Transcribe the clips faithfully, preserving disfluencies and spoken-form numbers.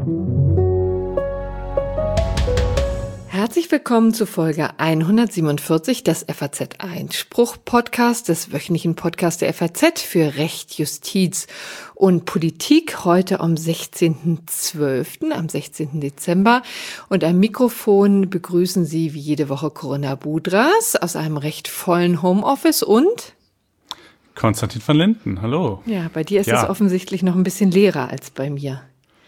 Herzlich willkommen zu Folge hundertsiebenundvierzig des F A Z Einspruch-Podcasts, des wöchentlichen Podcasts der F A Z für Recht, Justiz und Politik, heute am sechzehnten zwölften, am sechzehnten Dezember. Und am Mikrofon begrüßen Sie wie jede Woche Corinna Budras aus einem recht vollen Homeoffice und Konstantin van Linden, hallo. Ja, bei dir ist ja. es offensichtlich noch ein bisschen leerer als bei mir.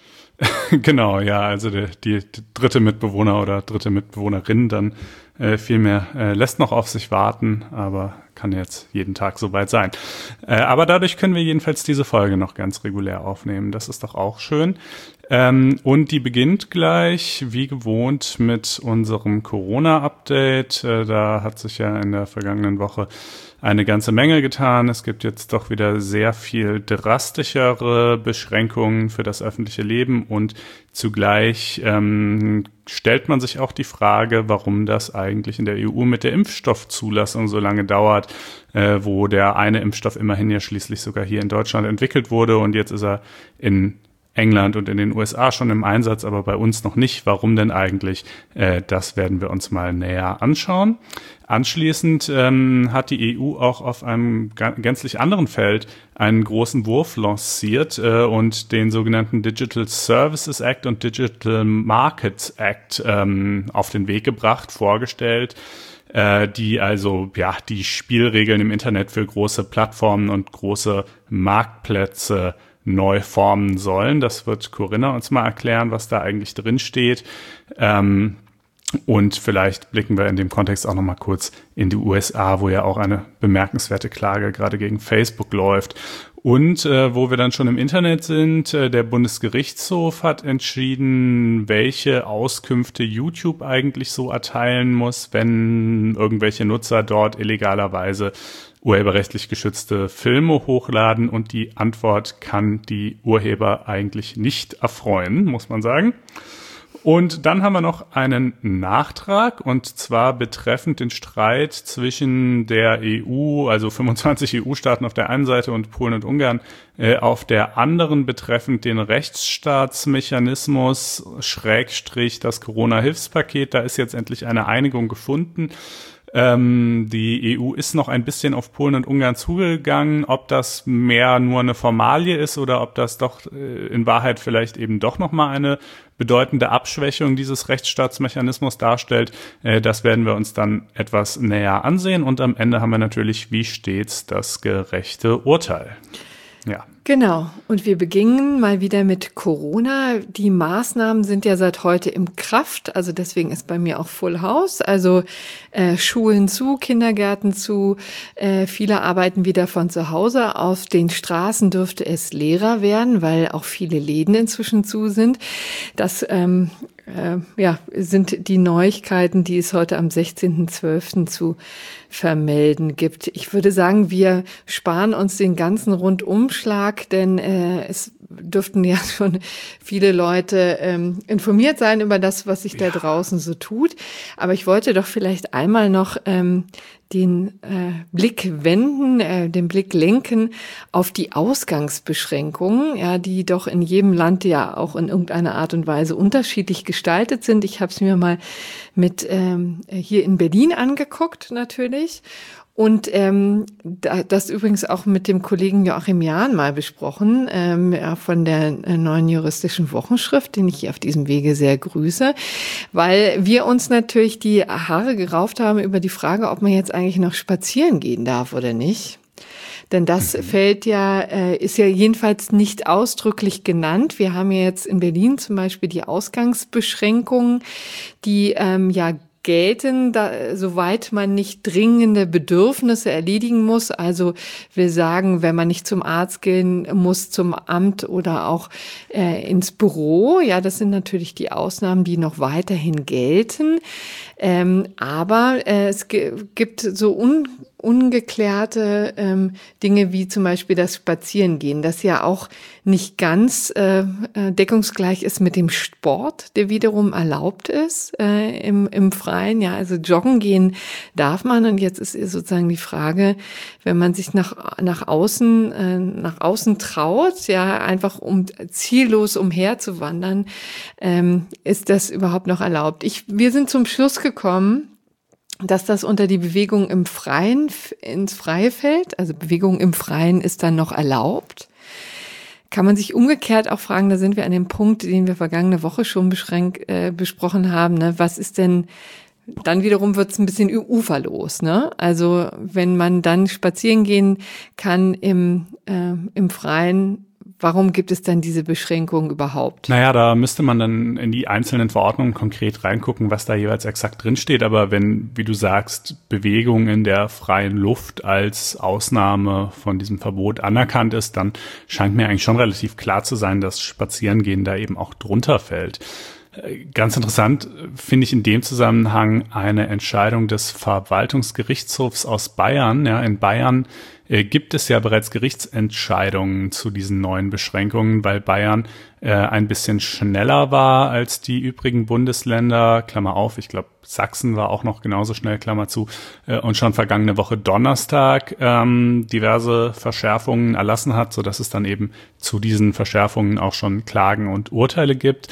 Genau, ja, also die, die, die dritte Mitbewohner oder dritte Mitbewohnerin dann äh, vielmehr äh, lässt noch auf sich warten, aber kann jetzt jeden Tag soweit sein. Äh, aber dadurch können wir jedenfalls diese Folge noch ganz regulär aufnehmen. Das ist doch auch schön. Ähm, und die beginnt gleich, wie gewohnt, mit unserem Corona-Update. Äh, da hat sich ja in der vergangenen Woche eine ganze Menge getan. Es gibt jetzt doch wieder sehr viel drastischere Beschränkungen für das öffentliche Leben und zugleich ähm, stellt man sich auch die Frage, warum das eigentlich in der E U mit der Impfstoffzulassung so lange dauert, äh, wo der eine Impfstoff immerhin ja schließlich sogar hier in Deutschland entwickelt wurde und jetzt ist er in England und in den U S A schon im Einsatz, aber bei uns noch nicht. Warum denn eigentlich? Äh, das werden wir uns mal näher anschauen. Anschließend ähm, hat die E U auch auf einem ga- gänzlich anderen Feld einen großen Wurf lanciert äh, und den sogenannten Digital Services Act und Digital Markets Act ähm, auf den Weg gebracht, vorgestellt, äh, die also ja die Spielregeln im Internet für große Plattformen und große Marktplätze neu formen sollen. Das wird Corinna uns mal erklären, was da eigentlich drin steht. Ähm, und vielleicht blicken wir in dem Kontext auch noch mal kurz in die U S A, wo ja auch eine bemerkenswerte Klage gerade gegen Facebook läuft. Und äh, wo wir dann schon im Internet sind, äh, der Bundesgerichtshof hat entschieden, welche Auskünfte YouTube eigentlich so erteilen muss, wenn irgendwelche Nutzer dort illegalerweise urheberrechtlich geschützte Filme hochladen, und die Antwort kann die Urheber eigentlich nicht erfreuen, muss man sagen. Und dann haben wir noch einen Nachtrag, und zwar betreffend den Streit zwischen der E U, also fünfundzwanzig E U-Staaten auf der einen Seite und Polen und Ungarn äh, auf der anderen, betreffend den Rechtsstaatsmechanismus, Schrägstrich das Corona-Hilfspaket. Da ist jetzt endlich eine Einigung gefunden. Ähm, die E U ist noch ein bisschen auf Polen und Ungarn zugegangen, ob das mehr nur eine Formalie ist oder ob das doch äh, in Wahrheit vielleicht eben doch nochmal eine bedeutende Abschwächung dieses Rechtsstaatsmechanismus darstellt. Äh, das werden wir uns dann etwas näher ansehen, und am Ende haben wir natürlich, wie stets, das gerechte Urteil. Ja. Genau. Und wir beginnen mal wieder mit Corona. Die Maßnahmen sind ja seit heute in Kraft. Also deswegen ist bei mir auch Full House. Also äh, Schulen zu, Kindergärten zu. Äh, viele arbeiten wieder von zu Hause. Auf den Straßen dürfte es leerer werden, weil auch viele Läden inzwischen zu sind. Das ähm, äh, ja, sind die Neuigkeiten, die es heute am sechzehnten zwölften zu vermelden gibt. Ich würde sagen, wir sparen uns den ganzen Rundumschlag, denn äh, es dürften ja schon viele Leute ähm, informiert sein über das, was sich ja da draußen so tut. Aber ich wollte doch vielleicht einmal noch ähm, den äh, Blick wenden, äh, den Blick lenken auf die Ausgangsbeschränkungen, ja, die doch in jedem Land ja auch in irgendeiner Art und Weise unterschiedlich gestaltet sind. Ich habe es mir mal mit ähm, hier in Berlin angeguckt, natürlich. Und ähm, das übrigens auch mit dem Kollegen Joachim Jahn mal besprochen, ähm, ja, von der äh, neuen juristischen Wochenschrift, den ich hier auf diesem Wege sehr grüße, weil wir uns natürlich die Haare gerauft haben über die Frage, ob man jetzt eigentlich noch spazieren gehen darf oder nicht. Denn das mhm. fällt ja, äh, ist ja jedenfalls nicht ausdrücklich genannt. Wir haben ja jetzt in Berlin zum Beispiel die Ausgangsbeschränkungen, die ähm, ja gelten, da, soweit man nicht dringende Bedürfnisse erledigen muss. Also wir sagen, wenn man nicht zum Arzt gehen muss, zum Amt oder auch äh, ins Büro. Ja, das sind natürlich die Ausnahmen, die noch weiterhin gelten. Ähm, aber äh, es g- gibt so un ungeklärte ähm, Dinge wie zum Beispiel das Spazierengehen, das ja auch nicht ganz äh, deckungsgleich ist mit dem Sport, der wiederum erlaubt ist äh, im, im Freien. Ja, also joggen gehen darf man. Und jetzt ist sozusagen die Frage, wenn man sich nach nach außen äh, nach außen traut, ja, einfach um ziellos umherzuwandern, ähm, ist das überhaupt noch erlaubt? Ich, wir sind zum Schluss gekommen, dass das unter die Bewegung im Freien ins Freie fällt. Also Bewegung im Freien ist dann noch erlaubt. Kann man sich umgekehrt auch fragen, da sind wir an dem Punkt, den wir vergangene Woche schon beschränkt, äh, besprochen haben, ne? Was ist denn, dann wiederum wird es ein bisschen uferlos, ne? Also wenn man dann spazieren gehen kann im, äh, im Freien, warum gibt es dann diese Beschränkung überhaupt? Naja, da müsste man dann in die einzelnen Verordnungen konkret reingucken, was da jeweils exakt drinsteht. Aber wenn, wie du sagst, Bewegung in der freien Luft als Ausnahme von diesem Verbot anerkannt ist, dann scheint mir eigentlich schon relativ klar zu sein, dass Spazierengehen da eben auch drunter fällt. Ganz interessant finde ich in dem Zusammenhang eine Entscheidung des Verwaltungsgerichtshofs aus Bayern. Ja, in Bayern äh, gibt es ja bereits Gerichtsentscheidungen zu diesen neuen Beschränkungen, weil Bayern äh, ein bisschen schneller war als die übrigen Bundesländer, Klammer auf, ich glaube Sachsen war auch noch genauso schnell, Klammer zu, äh, und schon vergangene Woche Donnerstag ähm, diverse Verschärfungen erlassen hat, sodass es dann eben zu diesen Verschärfungen auch schon Klagen und Urteile gibt.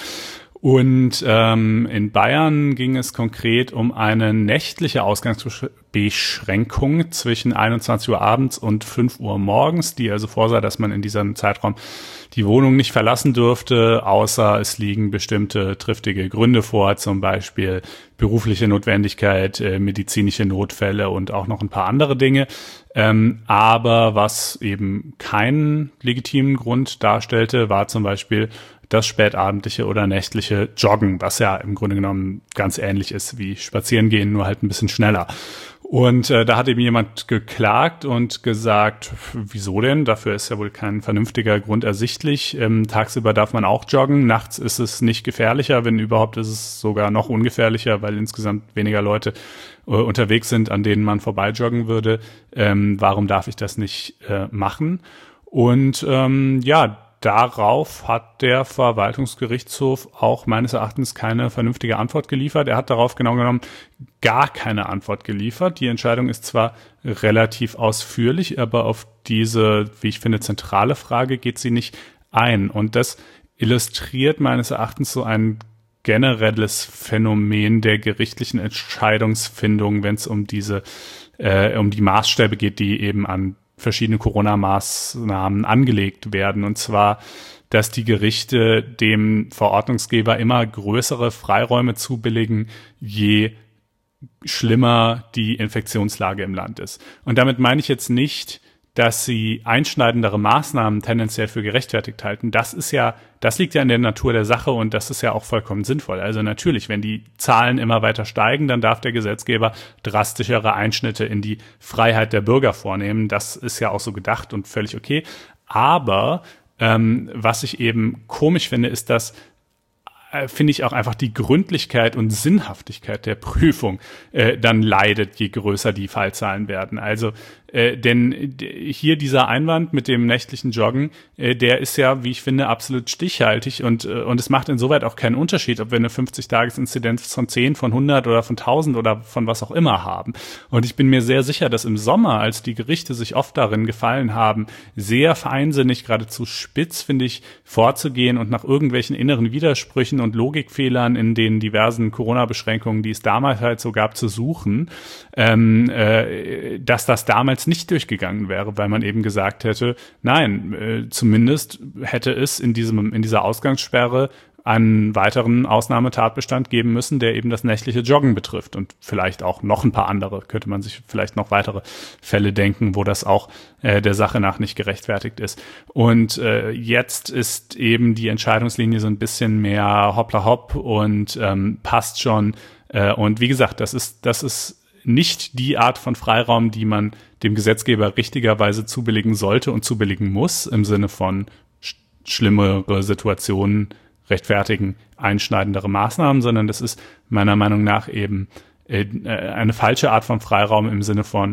Und ähm, in Bayern ging es konkret um eine nächtliche Ausgangsbeschränkung zwischen einundzwanzig Uhr abends und fünf Uhr morgens, die also vorsah, dass man in diesem Zeitraum die Wohnung nicht verlassen dürfte, außer es liegen bestimmte triftige Gründe vor, zum Beispiel berufliche Notwendigkeit, äh, medizinische Notfälle und auch noch ein paar andere Dinge. Ähm, aber was eben keinen legitimen Grund darstellte, war zum Beispiel das spätabendliche oder nächtliche Joggen, was ja im Grunde genommen ganz ähnlich ist wie Spazierengehen, nur halt ein bisschen schneller. Und äh, da hat eben jemand geklagt und gesagt, wieso denn? Dafür ist ja wohl kein vernünftiger Grund ersichtlich. Ähm, tagsüber darf man auch joggen, nachts ist es nicht gefährlicher, wenn überhaupt ist es sogar noch ungefährlicher, weil insgesamt weniger Leute äh, unterwegs sind, an denen man vorbeijoggen würde. Ähm, warum darf ich das nicht äh, machen? Und ähm, ja, darauf hat der Verwaltungsgerichtshof auch meines Erachtens keine vernünftige Antwort geliefert. Er hat darauf genau genommen gar keine Antwort geliefert. Die Entscheidung ist zwar relativ ausführlich, aber auf diese, wie ich finde, zentrale Frage geht sie nicht ein. Und das illustriert meines Erachtens so ein generelles Phänomen der gerichtlichen Entscheidungsfindung, wenn es um diese, äh, um die Maßstäbe geht, die eben an verschiedene Corona-Maßnahmen angelegt werden. Und zwar, dass die Gerichte dem Verordnungsgeber immer größere Freiräume zubilligen, je schlimmer die Infektionslage im Land ist. Und damit meine ich jetzt nicht, dass sie einschneidendere Maßnahmen tendenziell für gerechtfertigt halten. Das ist ja, das liegt ja in der Natur der Sache und das ist ja auch vollkommen sinnvoll. Also natürlich, wenn die Zahlen immer weiter steigen, dann darf der Gesetzgeber drastischere Einschnitte in die Freiheit der Bürger vornehmen. Das ist ja auch so gedacht und völlig okay. Aber ähm, was ich eben komisch finde, ist, dass finde ich auch einfach die Gründlichkeit und Sinnhaftigkeit der Prüfung äh, dann leidet, je größer die Fallzahlen werden. Also äh, denn hier dieser Einwand mit dem nächtlichen Joggen, äh, der ist ja, wie ich finde, absolut stichhaltig und äh, und es macht insoweit auch keinen Unterschied, ob wir eine fünfzig-Tages-Inzidenz von zehn, von hundert oder von tausend oder von was auch immer haben. Und ich bin mir sehr sicher, dass im Sommer, als die Gerichte sich oft darin gefallen haben, sehr feinsinnig, geradezu spitz, finde ich, vorzugehen und nach irgendwelchen inneren Widersprüchen und Logikfehlern in den diversen Corona-Beschränkungen, die es damals halt so gab, zu suchen, ähm, äh, dass das damals nicht durchgegangen wäre, weil man eben gesagt hätte, nein, äh, zumindest hätte es in diesem in dieser Ausgangssperre einen weiteren Ausnahmetatbestand geben müssen, der eben das nächtliche Joggen betrifft und vielleicht auch noch ein paar andere, könnte man sich vielleicht noch weitere Fälle denken, wo das auch äh, der Sache nach nicht gerechtfertigt ist. Und äh, jetzt ist eben die Entscheidungslinie so ein bisschen mehr hoppla hopp und ähm, passt schon. Äh, und wie gesagt, das ist, das ist nicht die Art von Freiraum, die man dem Gesetzgeber richtigerweise zubilligen sollte und zubilligen muss, im Sinne von sch- schlimmere Situationen rechtfertigen einschneidendere Maßnahmen, sondern das ist meiner Meinung nach eben äh, eine falsche Art von Freiraum im Sinne von,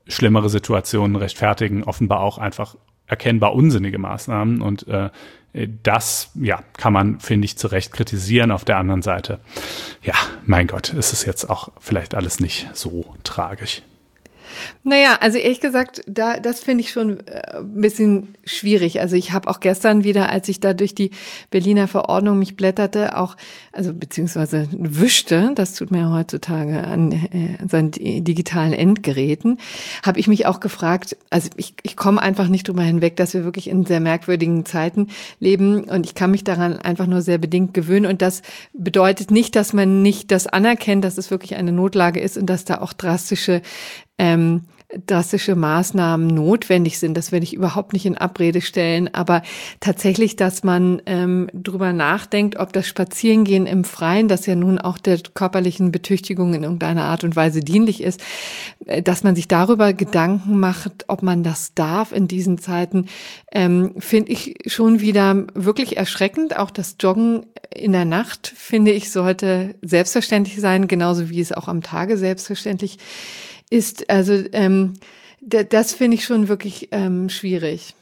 schlimmere Situationen rechtfertigen offenbar auch einfach erkennbar unsinnige Maßnahmen und äh, das, ja, kann man, finde ich, zu Recht kritisieren. Auf der anderen Seite, ja, mein Gott, ist es jetzt auch vielleicht alles nicht so tragisch. Naja, also ehrlich gesagt, da das finde ich schon äh, ein bisschen schwierig. Also ich habe auch gestern wieder, als ich da durch die Berliner Verordnung mich blätterte, auch, also beziehungsweise wischte, das tut man ja heutzutage an äh, seinen digitalen Endgeräten, habe ich mich auch gefragt, also ich, ich komme einfach nicht drüber hinweg, dass wir wirklich in sehr merkwürdigen Zeiten leben und ich kann mich daran einfach nur sehr bedingt gewöhnen und das bedeutet nicht, dass man nicht das anerkennt, dass es wirklich eine Notlage ist und dass da auch drastische Ähm, drastische Maßnahmen notwendig sind. Das werde ich überhaupt nicht in Abrede stellen. Aber tatsächlich, dass man ähm, drüber nachdenkt, ob das Spazierengehen im Freien, das ja nun auch der körperlichen Betüchtigung in irgendeiner Art und Weise dienlich ist, äh, dass man sich darüber Gedanken macht, ob man das darf in diesen Zeiten, ähm, finde ich schon wieder wirklich erschreckend. Auch das Joggen in der Nacht, finde ich, sollte selbstverständlich sein, genauso wie es auch am Tage selbstverständlich ist, also ähm, d- das finde ich schon wirklich ähm, schwierig.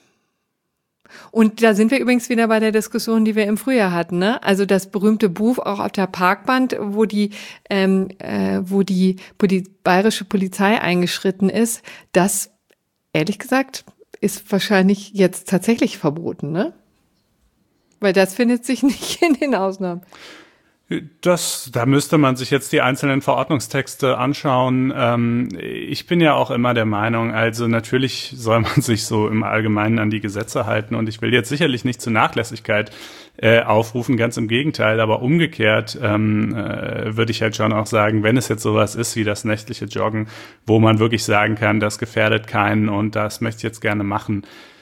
Und da sind wir übrigens wieder bei der Diskussion, die wir im Frühjahr hatten, ne? Also das berühmte Buch auch auf der Parkbank, wo die, ähm, äh, wo die, wo die bayerische Polizei eingeschritten ist, das, ehrlich gesagt, ist wahrscheinlich jetzt tatsächlich verboten, ne? Weil das findet sich nicht in den Ausnahmen. Das, da müsste man sich jetzt die einzelnen Verordnungstexte anschauen. Ähm, ich bin ja auch immer der Meinung, also natürlich soll man sich so im Allgemeinen an die Gesetze halten und ich will jetzt sicherlich nicht zur Nachlässigkeit äh, aufrufen, ganz im Gegenteil, aber umgekehrt ähm, äh, würde ich halt schon auch sagen, wenn es jetzt sowas ist wie das nächtliche Joggen, wo man wirklich sagen kann, das gefährdet keinen und das möchte ich jetzt gerne machen,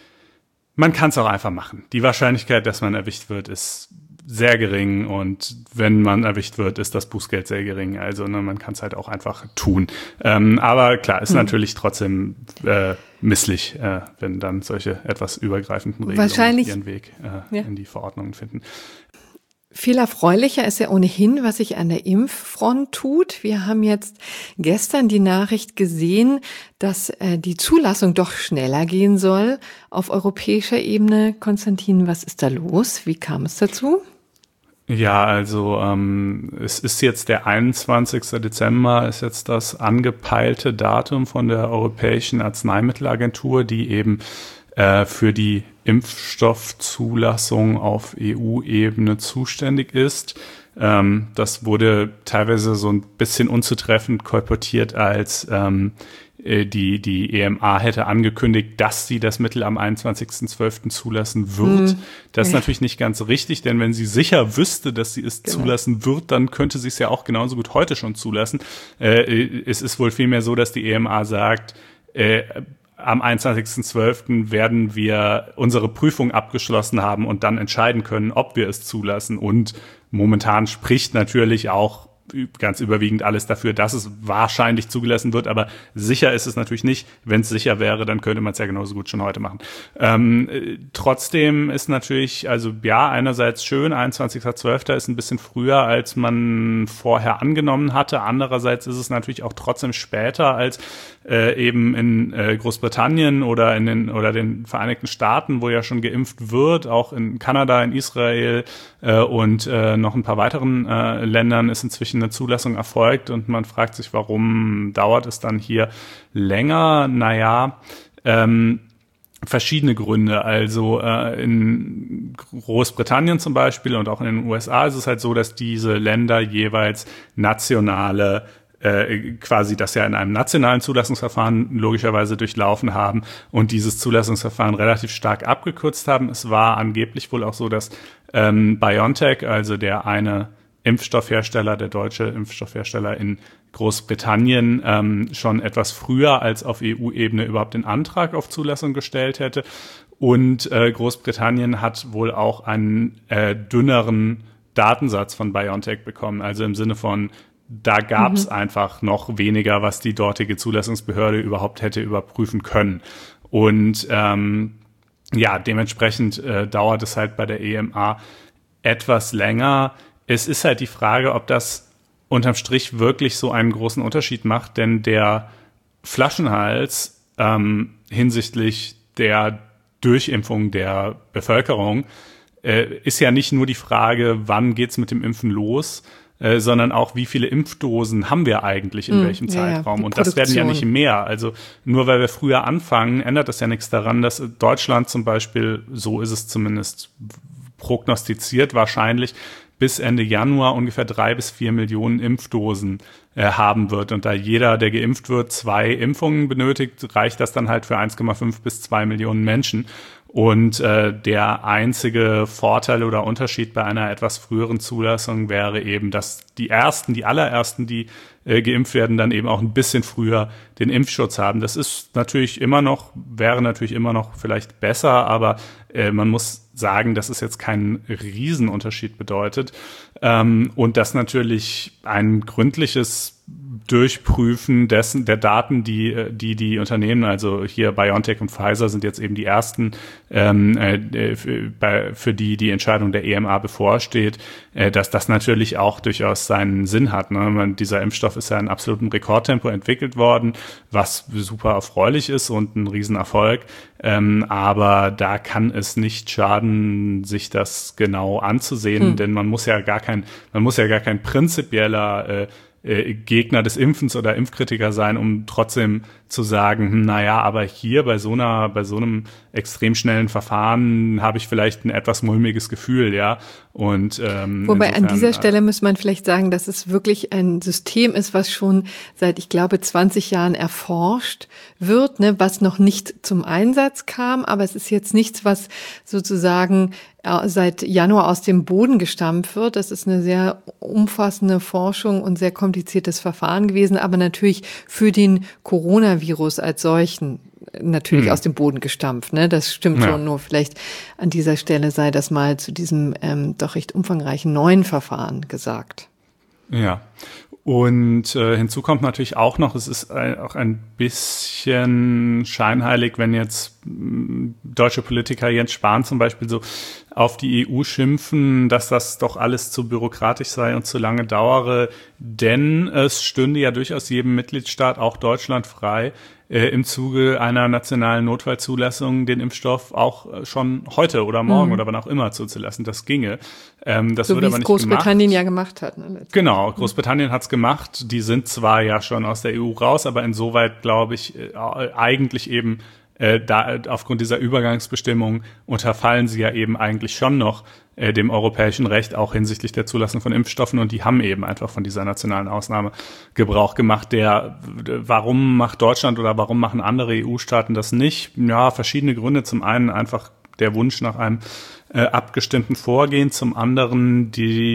man kann es auch einfach machen. Die Wahrscheinlichkeit, dass man erwischt wird, ist sehr gering und wenn man erwischt wird, ist das Bußgeld sehr gering. Also ne, man kann es halt auch einfach tun. Ähm, aber klar, ist hm. natürlich trotzdem äh, misslich, äh, wenn dann solche etwas übergreifenden Regelungen ihren Weg äh, ja. in die Verordnungen finden. Viel erfreulicher ist ja ohnehin, was sich an der Impffront tut. Wir haben jetzt gestern die Nachricht gesehen, dass äh, die Zulassung doch schneller gehen soll auf europäischer Ebene. Konstantin, was ist da los? Wie kam es dazu? Ja, also ähm, es ist jetzt der einundzwanzigster Dezember, ist jetzt das angepeilte Datum von der Europäischen Arzneimittelagentur, die eben äh, für die Impfstoffzulassung auf E U-Ebene zuständig ist. Ähm, das wurde teilweise so ein bisschen unzutreffend kolportiert als ähm, die die E M A hätte angekündigt, dass sie das Mittel am einundzwanzigsten zwölften zulassen wird. Hm. Das ist ja. natürlich nicht ganz richtig, denn wenn sie sicher wüsste, dass sie es genau. zulassen wird, dann könnte sie es ja auch genauso gut heute schon zulassen. Äh, es ist wohl vielmehr so, dass die E M A sagt, äh, am einundzwanzigsten zwölften werden wir unsere Prüfung abgeschlossen haben und dann entscheiden können, ob wir es zulassen. Und momentan spricht natürlich auch ganz überwiegend alles dafür, dass es wahrscheinlich zugelassen wird, aber sicher ist es natürlich nicht. Wenn es sicher wäre, dann könnte man es ja genauso gut schon heute machen. Ähm, äh, trotzdem ist natürlich, also ja, einerseits schön, einundzwanzigster zwölfter ist ein bisschen früher, als man vorher angenommen hatte. Andererseits ist es natürlich auch trotzdem später als äh, eben in äh, Großbritannien oder in den oder den Vereinigten Staaten, wo ja schon geimpft wird. Auch in Kanada, in Israel äh, und äh, noch ein paar weiteren äh, Ländern ist inzwischen eine Zulassung erfolgt und man fragt sich, warum dauert es dann hier länger? Naja, ähm, verschiedene Gründe. Also äh, in Großbritannien zum Beispiel und auch in den U S A ist es halt so, dass diese Länder jeweils nationale äh, quasi das ja in einem nationalen Zulassungsverfahren logischerweise durchlaufen haben und dieses Zulassungsverfahren relativ stark abgekürzt haben. Es war angeblich wohl auch so, dass ähm, BioNTech, also der eine Impfstoffhersteller, der deutsche Impfstoffhersteller in Großbritannien, ähm, schon etwas früher als auf E U-Ebene überhaupt den Antrag auf Zulassung gestellt hätte. Und äh, Großbritannien hat wohl auch einen äh, dünneren Datensatz von BioNTech bekommen. Also im Sinne von, da gab es mhm. einfach noch weniger, was die dortige Zulassungsbehörde überhaupt hätte überprüfen können. Und ähm, ja, dementsprechend äh, dauert es halt bei der E M A etwas länger. Es ist halt die Frage, ob das unterm Strich wirklich so einen großen Unterschied macht, denn der Flaschenhals ähm, hinsichtlich der Durchimpfung der Bevölkerung äh, ist ja nicht nur die Frage, wann geht's mit dem Impfen los, äh, sondern auch, wie viele Impfdosen haben wir eigentlich in mm, welchem Zeitraum. Ja, und das werden ja nicht mehr. Also nur weil wir früher anfangen, ändert das ja nichts daran, dass Deutschland zum Beispiel, so ist es zumindest prognostiziert, wahrscheinlich bis Ende Januar ungefähr drei bis vier Millionen Impfdosen äh, haben wird. Und da jeder, der geimpft wird, zwei Impfungen benötigt, reicht das dann halt für eins Komma fünf bis zwei Millionen Menschen. Und äh, der einzige Vorteil oder Unterschied bei einer etwas früheren Zulassung wäre eben, dass die ersten, die allerersten, die äh, geimpft werden, dann eben auch ein bisschen früher den Impfschutz haben. Das ist natürlich immer noch, wäre natürlich immer noch vielleicht besser, aber äh, man muss sagen, dass es jetzt keinen Riesenunterschied bedeutet. Ähm, und dass natürlich ein gründliches Durchprüfen dessen, der Daten, die, die die Unternehmen, also hier BioNTech und Pfizer sind jetzt eben die ersten, ähm, äh, für, bei, für die die Entscheidung der E M A bevorsteht, äh, dass das natürlich auch durchaus seinen Sinn hat. Ne? Man, dieser Impfstoff ist ja in absolutem Rekordtempo entwickelt worden, was super erfreulich ist und ein Riesenerfolg. Ähm, aber da kann es nicht schaden, sich das genau anzusehen, hm. denn man muss ja gar kein, man muss ja gar kein prinzipieller äh, Gegner des Impfens oder Impfkritiker sein, um trotzdem zu sagen, hm, naja, aber hier bei so einer, bei so einem extrem schnellen Verfahren habe ich vielleicht ein etwas mulmiges Gefühl, ja. Und ähm, wobei insofern, an dieser Stelle muss man vielleicht sagen, dass es wirklich ein System ist, was schon seit, ich glaube, zwanzig Jahren erforscht wird, ne, was noch nicht zum Einsatz kam, aber es ist jetzt nichts, was sozusagen seit Januar aus dem Boden gestampft wird. Das ist eine sehr umfassende Forschung und sehr kompliziertes Verfahren gewesen, aber natürlich für den Coronavirus als solchen natürlich hm. aus dem Boden gestampft. Ne? Das stimmt ja. schon, nur vielleicht an dieser Stelle sei das mal zu diesem ähm, doch recht umfangreichen neuen Verfahren gesagt. Ja. Und äh, hinzu kommt natürlich auch noch, es ist ein, auch ein bisschen scheinheilig, wenn jetzt mh, deutsche Politiker, Jens Spahn zum Beispiel, so auf die E U schimpfen, dass das doch alles zu bürokratisch sei und zu lange dauere, denn es stünde ja durchaus jedem Mitgliedstaat, auch Deutschland, frei, äh, im Zuge einer nationalen Notfallzulassung den Impfstoff auch schon heute oder morgen mhm. oder wann auch immer zuzulassen. Das ginge. Ähm, das so würde wie aber es nicht Großbritannien gemacht. ja gemacht hat. Ne, genau, Großbritannien hat's gemacht. Die sind zwar ja schon aus der E U raus, aber insoweit, glaube ich, äh, eigentlich eben äh, da aufgrund dieser Übergangsbestimmung unterfallen sie ja eben eigentlich schon noch äh, dem europäischen Recht, auch hinsichtlich der Zulassung von Impfstoffen, und die haben eben einfach von dieser nationalen Ausnahme Gebrauch gemacht. Der, warum macht Deutschland oder warum machen andere E U-Staaten das nicht? Ja, verschiedene Gründe. Zum einen einfach der Wunsch nach einem äh, abgestimmten Vorgehen, zum anderen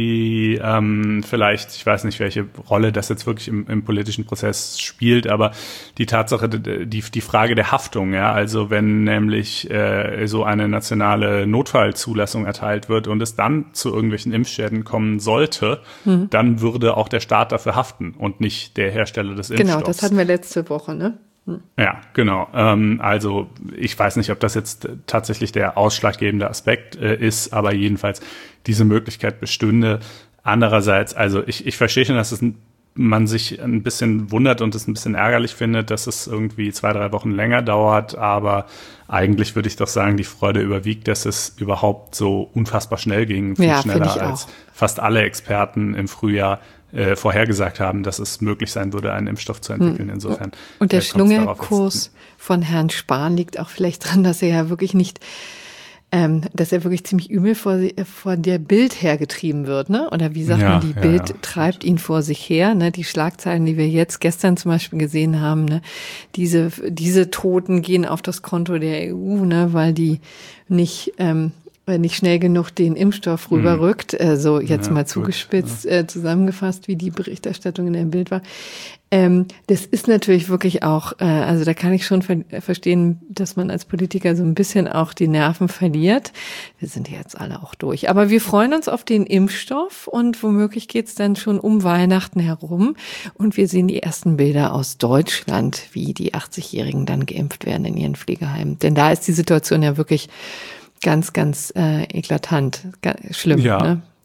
die ähm, vielleicht, ich weiß nicht, welche Rolle das jetzt wirklich im, im politischen Prozess spielt, aber die Tatsache, die, die Frage der Haftung, ja, also wenn nämlich äh, so eine nationale Notfallzulassung erteilt wird und es dann zu irgendwelchen Impfschäden kommen sollte, mhm. dann würde auch der Staat dafür haften und nicht der Hersteller des Impfstoffs. Genau, das hatten wir letzte Woche, ne? Ja, genau. Ähm, also ich weiß nicht, ob das jetzt tatsächlich der ausschlaggebende Aspekt äh, ist, aber jedenfalls diese Möglichkeit bestünde. Andererseits, also ich, ich verstehe schon, dass es ein, man sich ein bisschen wundert und es ein bisschen ärgerlich findet, dass es irgendwie zwei, drei Wochen länger dauert, aber eigentlich würde ich doch sagen, die Freude überwiegt, dass es überhaupt so unfassbar schnell ging, viel ja, schneller als fast alle Experten im Frühjahr Äh, vorhergesagt haben, dass es möglich sein würde, einen Impfstoff zu entwickeln. Insofern. Und der Schlungelkurs von Herrn Spahn liegt auch vielleicht dran, dass er ja wirklich nicht, ähm, dass er wirklich ziemlich übel vor, vor der Bild hergetrieben wird, ne? Oder wie sagt ja, man, die ja, Bild ja. treibt ihn vor sich her, ne? Die Schlagzeilen, die wir jetzt gestern zum Beispiel gesehen haben, ne? Diese, diese Toten gehen auf das Konto der E U, ne? Weil die nicht, ähm, nicht schnell genug den Impfstoff rüberrückt, äh, so jetzt ja, mal zugespitzt gut, ja. äh, zusammengefasst, wie die Berichterstattung in der Bild war. Ähm, das ist natürlich wirklich auch, äh, also da kann ich schon ver- verstehen, dass man als Politiker so ein bisschen auch die Nerven verliert. Wir sind ja jetzt alle auch durch. Aber wir freuen uns auf den Impfstoff und womöglich geht's dann schon um Weihnachten herum. Und wir sehen die ersten Bilder aus Deutschland, wie die achtzigjährigen dann geimpft werden in ihren Pflegeheimen. Denn da ist die Situation ja wirklich ganz, ganz äh, eklatant, ganz schlimm. Ja. Ne?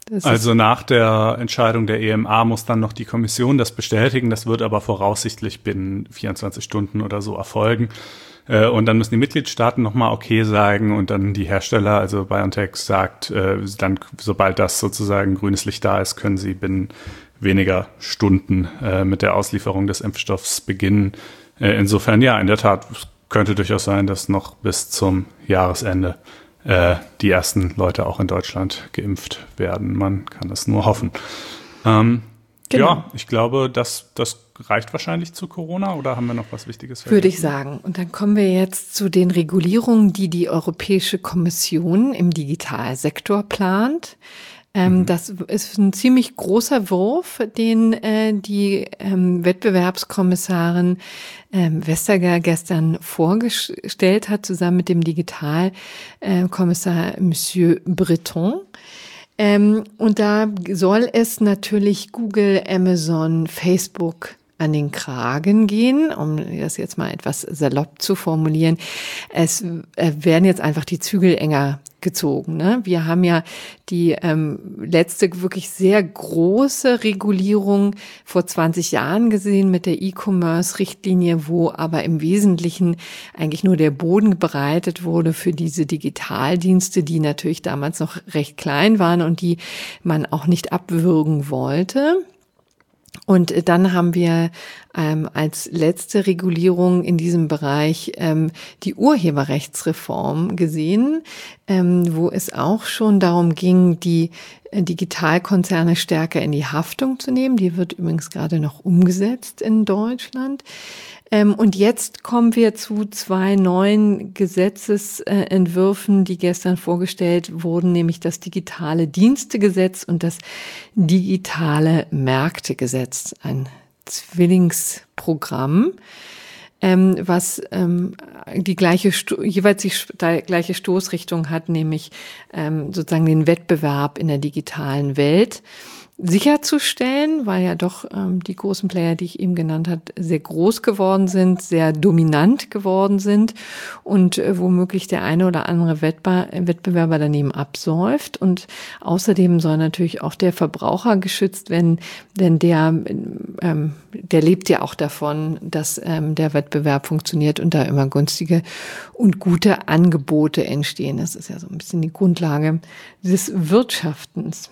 Das also nach der Entscheidung der E M A muss dann noch die Kommission das bestätigen. Das wird aber voraussichtlich binnen vierundzwanzig Stunden oder so erfolgen. Und dann müssen die Mitgliedstaaten nochmal okay sagen und dann die Hersteller, also BioNTech sagt, dann sobald das sozusagen grünes Licht da ist, können sie binnen weniger Stunden mit der Auslieferung des Impfstoffs beginnen. Insofern, ja, in der Tat könnte durchaus sein, dass noch bis zum Jahresende die ersten Leute auch in Deutschland geimpft werden. Man kann es nur hoffen. Ähm, genau. Ja, ich glaube, das, das reicht wahrscheinlich zu Corona, oder haben wir noch was Wichtiges vergessen? Würde ich sagen. Und dann kommen wir jetzt zu den Regulierungen, die die Europäische Kommission im Digitalsektor plant. Ähm, mhm. Das ist ein ziemlich großer Wurf, den äh, die ähm, Wettbewerbskommissarin ähm, Vestager gestern vorgestellt hat, zusammen mit dem Digitalkommissar äh, Monsieur Breton. Ähm, und da soll es natürlich Google, Amazon, Facebook an den Kragen gehen, um das jetzt mal etwas salopp zu formulieren. Es äh, werden jetzt einfach die Zügel enger gezogen. Ne? Wir haben ja die ähm, letzte wirklich sehr große Regulierung vor zwanzig Jahren gesehen mit der E-Commerce-Richtlinie, wo aber im Wesentlichen eigentlich nur der Boden bereitet wurde für diese Digitaldienste, die natürlich damals noch recht klein waren und die man auch nicht abwürgen wollte. Und dann haben wir ähm, als letzte Regulierung in diesem Bereich ähm, die Urheberrechtsreform gesehen, ähm, wo es auch schon darum ging, die äh, Digitalkonzerne stärker in die Haftung zu nehmen. Die wird übrigens gerade noch umgesetzt in Deutschland. Ähm, und jetzt kommen wir zu zwei neuen Gesetzesentwürfen, die gestern vorgestellt wurden, nämlich das digitale Dienstegesetz und das digitale Märktegesetz, ein Zwillingsprogramm, ähm, was ähm, die gleiche jeweils die gleiche Stoßrichtung hat, nämlich ähm, sozusagen den Wettbewerb in der digitalen Welt sicherzustellen, weil ja doch ähm, die großen Player, die ich eben genannt habe, sehr groß geworden sind, sehr dominant geworden sind und äh, womöglich der eine oder andere Wettbe- Wettbewerber daneben absäuft. Und außerdem soll natürlich auch der Verbraucher geschützt werden, denn der, ähm, der lebt ja auch davon, dass ähm, der Wettbewerb funktioniert und da immer günstige und gute Angebote entstehen. Das ist ja so ein bisschen die Grundlage des Wirtschaftens.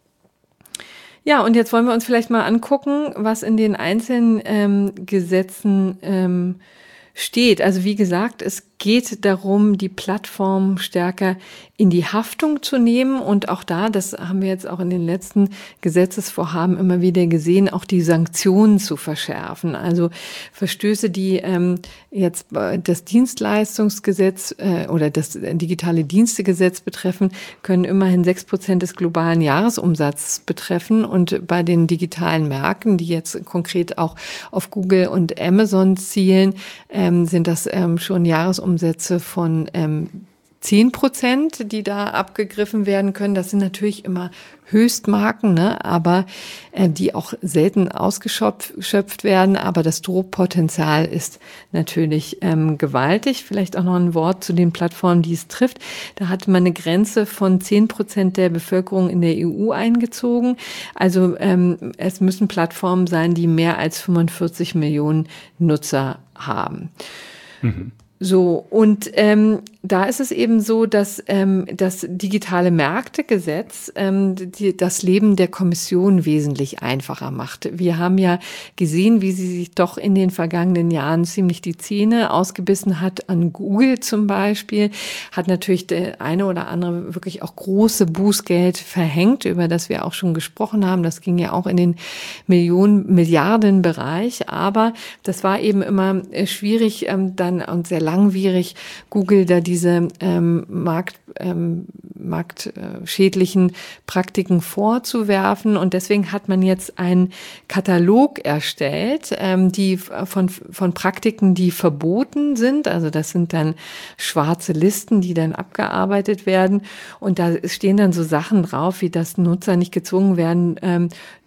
Ja, und jetzt wollen wir uns vielleicht mal angucken, was in den einzelnen ähm, Gesetzen ähm, steht. Also wie gesagt, es geht darum, die Plattform stärker in die Haftung zu nehmen. Und auch da, das haben wir jetzt auch in den letzten Gesetzesvorhaben immer wieder gesehen, auch die Sanktionen zu verschärfen. Also Verstöße, die ähm, jetzt das Dienstleistungsgesetz äh, oder das digitale Dienstegesetz betreffen, können immerhin sechs Prozent des globalen Jahresumsatzes betreffen. Und bei den digitalen Märkten, die jetzt konkret auch auf Google und Amazon zielen, ähm, sind das ähm, schon Jahresumsätze von ähm, zehn Prozent, die da abgegriffen werden können. Das sind natürlich immer Höchstmarken, ne? aber äh, die auch selten ausgeschöpft werden. Aber das Drohpotenzial ist natürlich ähm, gewaltig. Vielleicht auch noch ein Wort zu den Plattformen, die es trifft. Da hat man eine Grenze von zehn Prozent der Bevölkerung in der E U eingezogen. Also ähm, es müssen Plattformen sein, die mehr als fünfundvierzig Millionen Nutzer haben. Mhm. So, und ähm, da ist es eben so, dass ähm, das digitale Märktegesetz ähm, die, das Leben der Kommission wesentlich einfacher macht. Wir haben ja gesehen, wie sie sich doch in den vergangenen Jahren ziemlich die Zähne ausgebissen hat. An Google zum Beispiel hat natürlich der eine oder andere wirklich auch große Bußgeld verhängt, über das wir auch schon gesprochen haben. Das ging ja auch in den Millionen, Milliardenbereich. Aber das war eben immer schwierig ähm, dann und sehr langwierig, Google da die diese ähm, Markt, ähm, marktschädlichen Praktiken vorzuwerfen. Und deswegen hat man jetzt einen Katalog erstellt, ähm, die von, von Praktiken, die verboten sind. Also das sind dann schwarze Listen, die dann abgearbeitet werden. Und da stehen dann so Sachen drauf, wie dass Nutzer nicht gezwungen werden, ähm,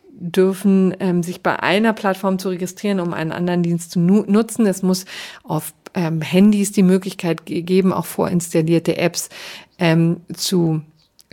dürfen, ähm, sich bei einer Plattform zu registrieren, um einen anderen Dienst zu nu- nutzen. Es muss auf ähm, Handys die Möglichkeit ge- geben, auch vorinstallierte Apps ähm, zu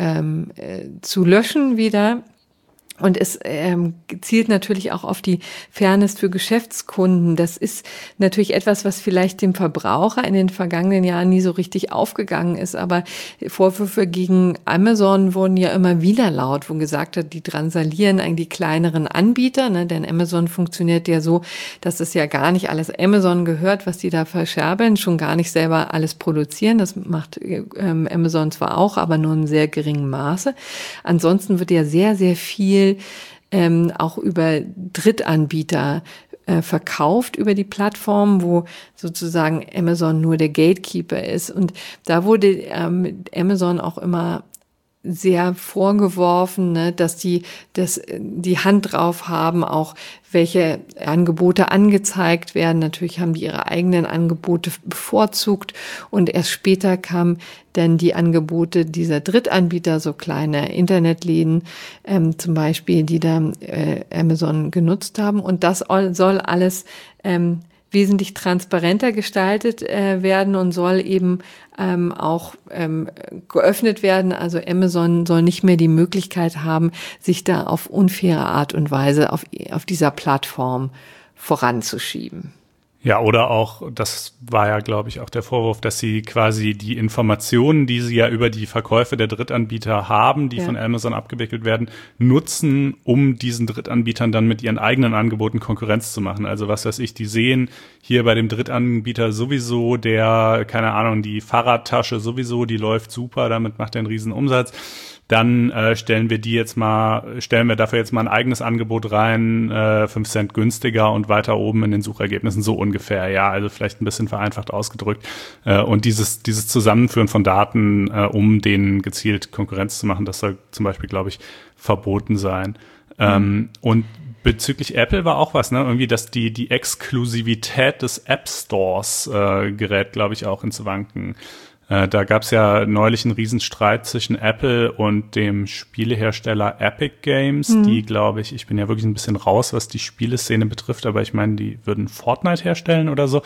ähm, äh, zu löschen wieder. Und es ähm, zielt natürlich auch auf die Fairness für Geschäftskunden. Das ist natürlich etwas, was vielleicht dem Verbraucher in den vergangenen Jahren nie so richtig aufgegangen ist. Aber Vorwürfe gegen Amazon wurden ja immer wieder laut, wo gesagt hat, die drangsalieren eigentlich die kleineren Anbieter. Ne? Denn Amazon funktioniert ja so, dass es ja gar nicht alles Amazon gehört, was die da verscherbeln, schon gar nicht selber alles produzieren. Das macht ähm, Amazon zwar auch, aber nur in sehr geringem Maße. Ansonsten wird ja sehr, sehr viel Ähm, auch über Drittanbieter äh, verkauft über die Plattform, wo sozusagen Amazon nur der Gatekeeper ist. Und da wurde ähm, Amazon auch immer sehr vorgeworfen, ne, dass die dass die Hand drauf haben, auch welche Angebote angezeigt werden. Natürlich haben die ihre eigenen Angebote bevorzugt und erst später kamen dann die Angebote dieser Drittanbieter, so kleine Internetläden ähm, zum Beispiel, die da äh, Amazon genutzt haben. Und das soll alles ähm, wesentlich transparenter gestaltet äh, werden und soll eben ähm, auch ähm, geöffnet werden. Also Amazon soll nicht mehr die Möglichkeit haben, sich da auf unfaire Art und Weise auf, auf dieser Plattform voranzuschieben. Ja, oder auch, das war ja, glaube ich, auch der Vorwurf, dass sie quasi die Informationen, die sie ja über die Verkäufe der Drittanbieter haben, die ja. von Amazon abgewickelt werden, nutzen, um diesen Drittanbietern dann mit ihren eigenen Angeboten Konkurrenz zu machen. Also was weiß ich, die sehen hier bei dem Drittanbieter sowieso der, keine Ahnung, die Fahrradtasche sowieso, die läuft super, damit macht er einen riesen Umsatz. Dann äh, stellen wir die jetzt mal, stellen wir dafür jetzt mal ein eigenes Angebot rein, äh, fünf Cent günstiger und weiter oben in den Suchergebnissen, so ungefähr, ja, also vielleicht ein bisschen vereinfacht ausgedrückt. Äh, und dieses dieses Zusammenführen von Daten, äh, um denen gezielt Konkurrenz zu machen, das soll zum Beispiel, glaube ich, verboten sein. Mhm. Ähm, und bezüglich Apple war auch was, ne, irgendwie, dass die die Exklusivität des App Stores äh, gerät, glaube ich, auch ins Wanken. Da gab es ja neulich einen Riesenstreit zwischen Apple und dem Spielehersteller Epic Games, mhm. die, glaube ich, ich bin ja wirklich ein bisschen raus, was die Spieleszene betrifft, aber ich meine, die würden Fortnite herstellen oder so.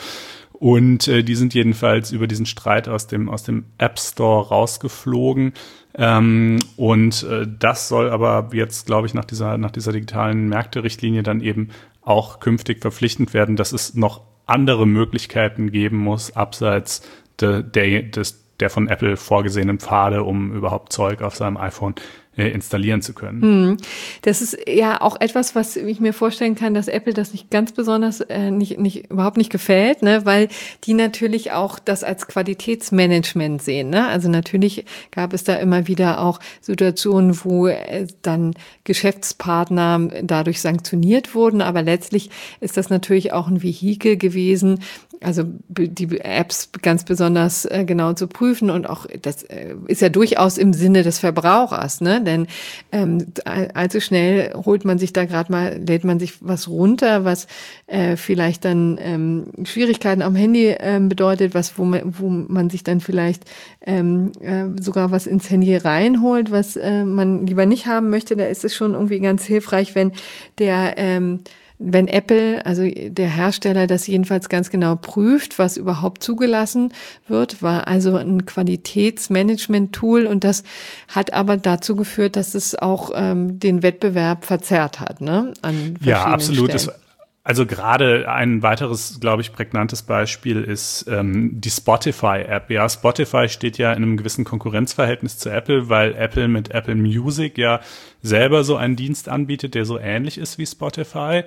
Und äh, die sind jedenfalls über diesen Streit aus dem aus dem App Store rausgeflogen. Ähm, und äh, das soll aber jetzt, glaube ich, nach dieser nach dieser digitalen Märkte-Richtlinie dann eben auch künftig verpflichtend werden, dass es noch andere Möglichkeiten geben muss, abseits Der, der, des, der von Apple vorgesehenen Pfade, um überhaupt Zeug auf seinem iPhone äh, installieren zu können. Hm. Das ist ja auch etwas, was ich mir vorstellen kann, dass Apple das nicht ganz besonders, äh, nicht, nicht, überhaupt nicht gefällt, ne, weil die natürlich auch das als Qualitätsmanagement sehen, ne. Also natürlich gab es da immer wieder auch Situationen, wo äh, dann Geschäftspartner dadurch sanktioniert wurden, aber letztlich ist das natürlich auch ein Vehikel gewesen, also die Apps ganz besonders äh, genau zu prüfen und auch das äh, ist ja durchaus im Sinne des Verbrauchers, ne? Denn ähm, allzu schnell holt man sich da gerade mal, lädt man sich was runter, was äh, vielleicht dann ähm, Schwierigkeiten am Handy äh, bedeutet, was wo man, wo man sich dann vielleicht ähm, äh, sogar was ins Handy reinholt, was äh, man lieber nicht haben möchte. Da ist es schon irgendwie ganz hilfreich, wenn der ähm, Wenn Apple, also der Hersteller, das jedenfalls ganz genau prüft, was überhaupt zugelassen wird, war also ein Qualitätsmanagement-Tool und das hat aber dazu geführt, dass es auch ähm, den Wettbewerb verzerrt hat, ne? An ja, absolut. Das, also gerade ein weiteres, glaube ich, prägnantes Beispiel ist ähm, die Spotify-App. Ja, Spotify steht ja in einem gewissen Konkurrenzverhältnis zu Apple, weil Apple mit Apple Music ja selber so einen Dienst anbietet, der so ähnlich ist wie Spotify.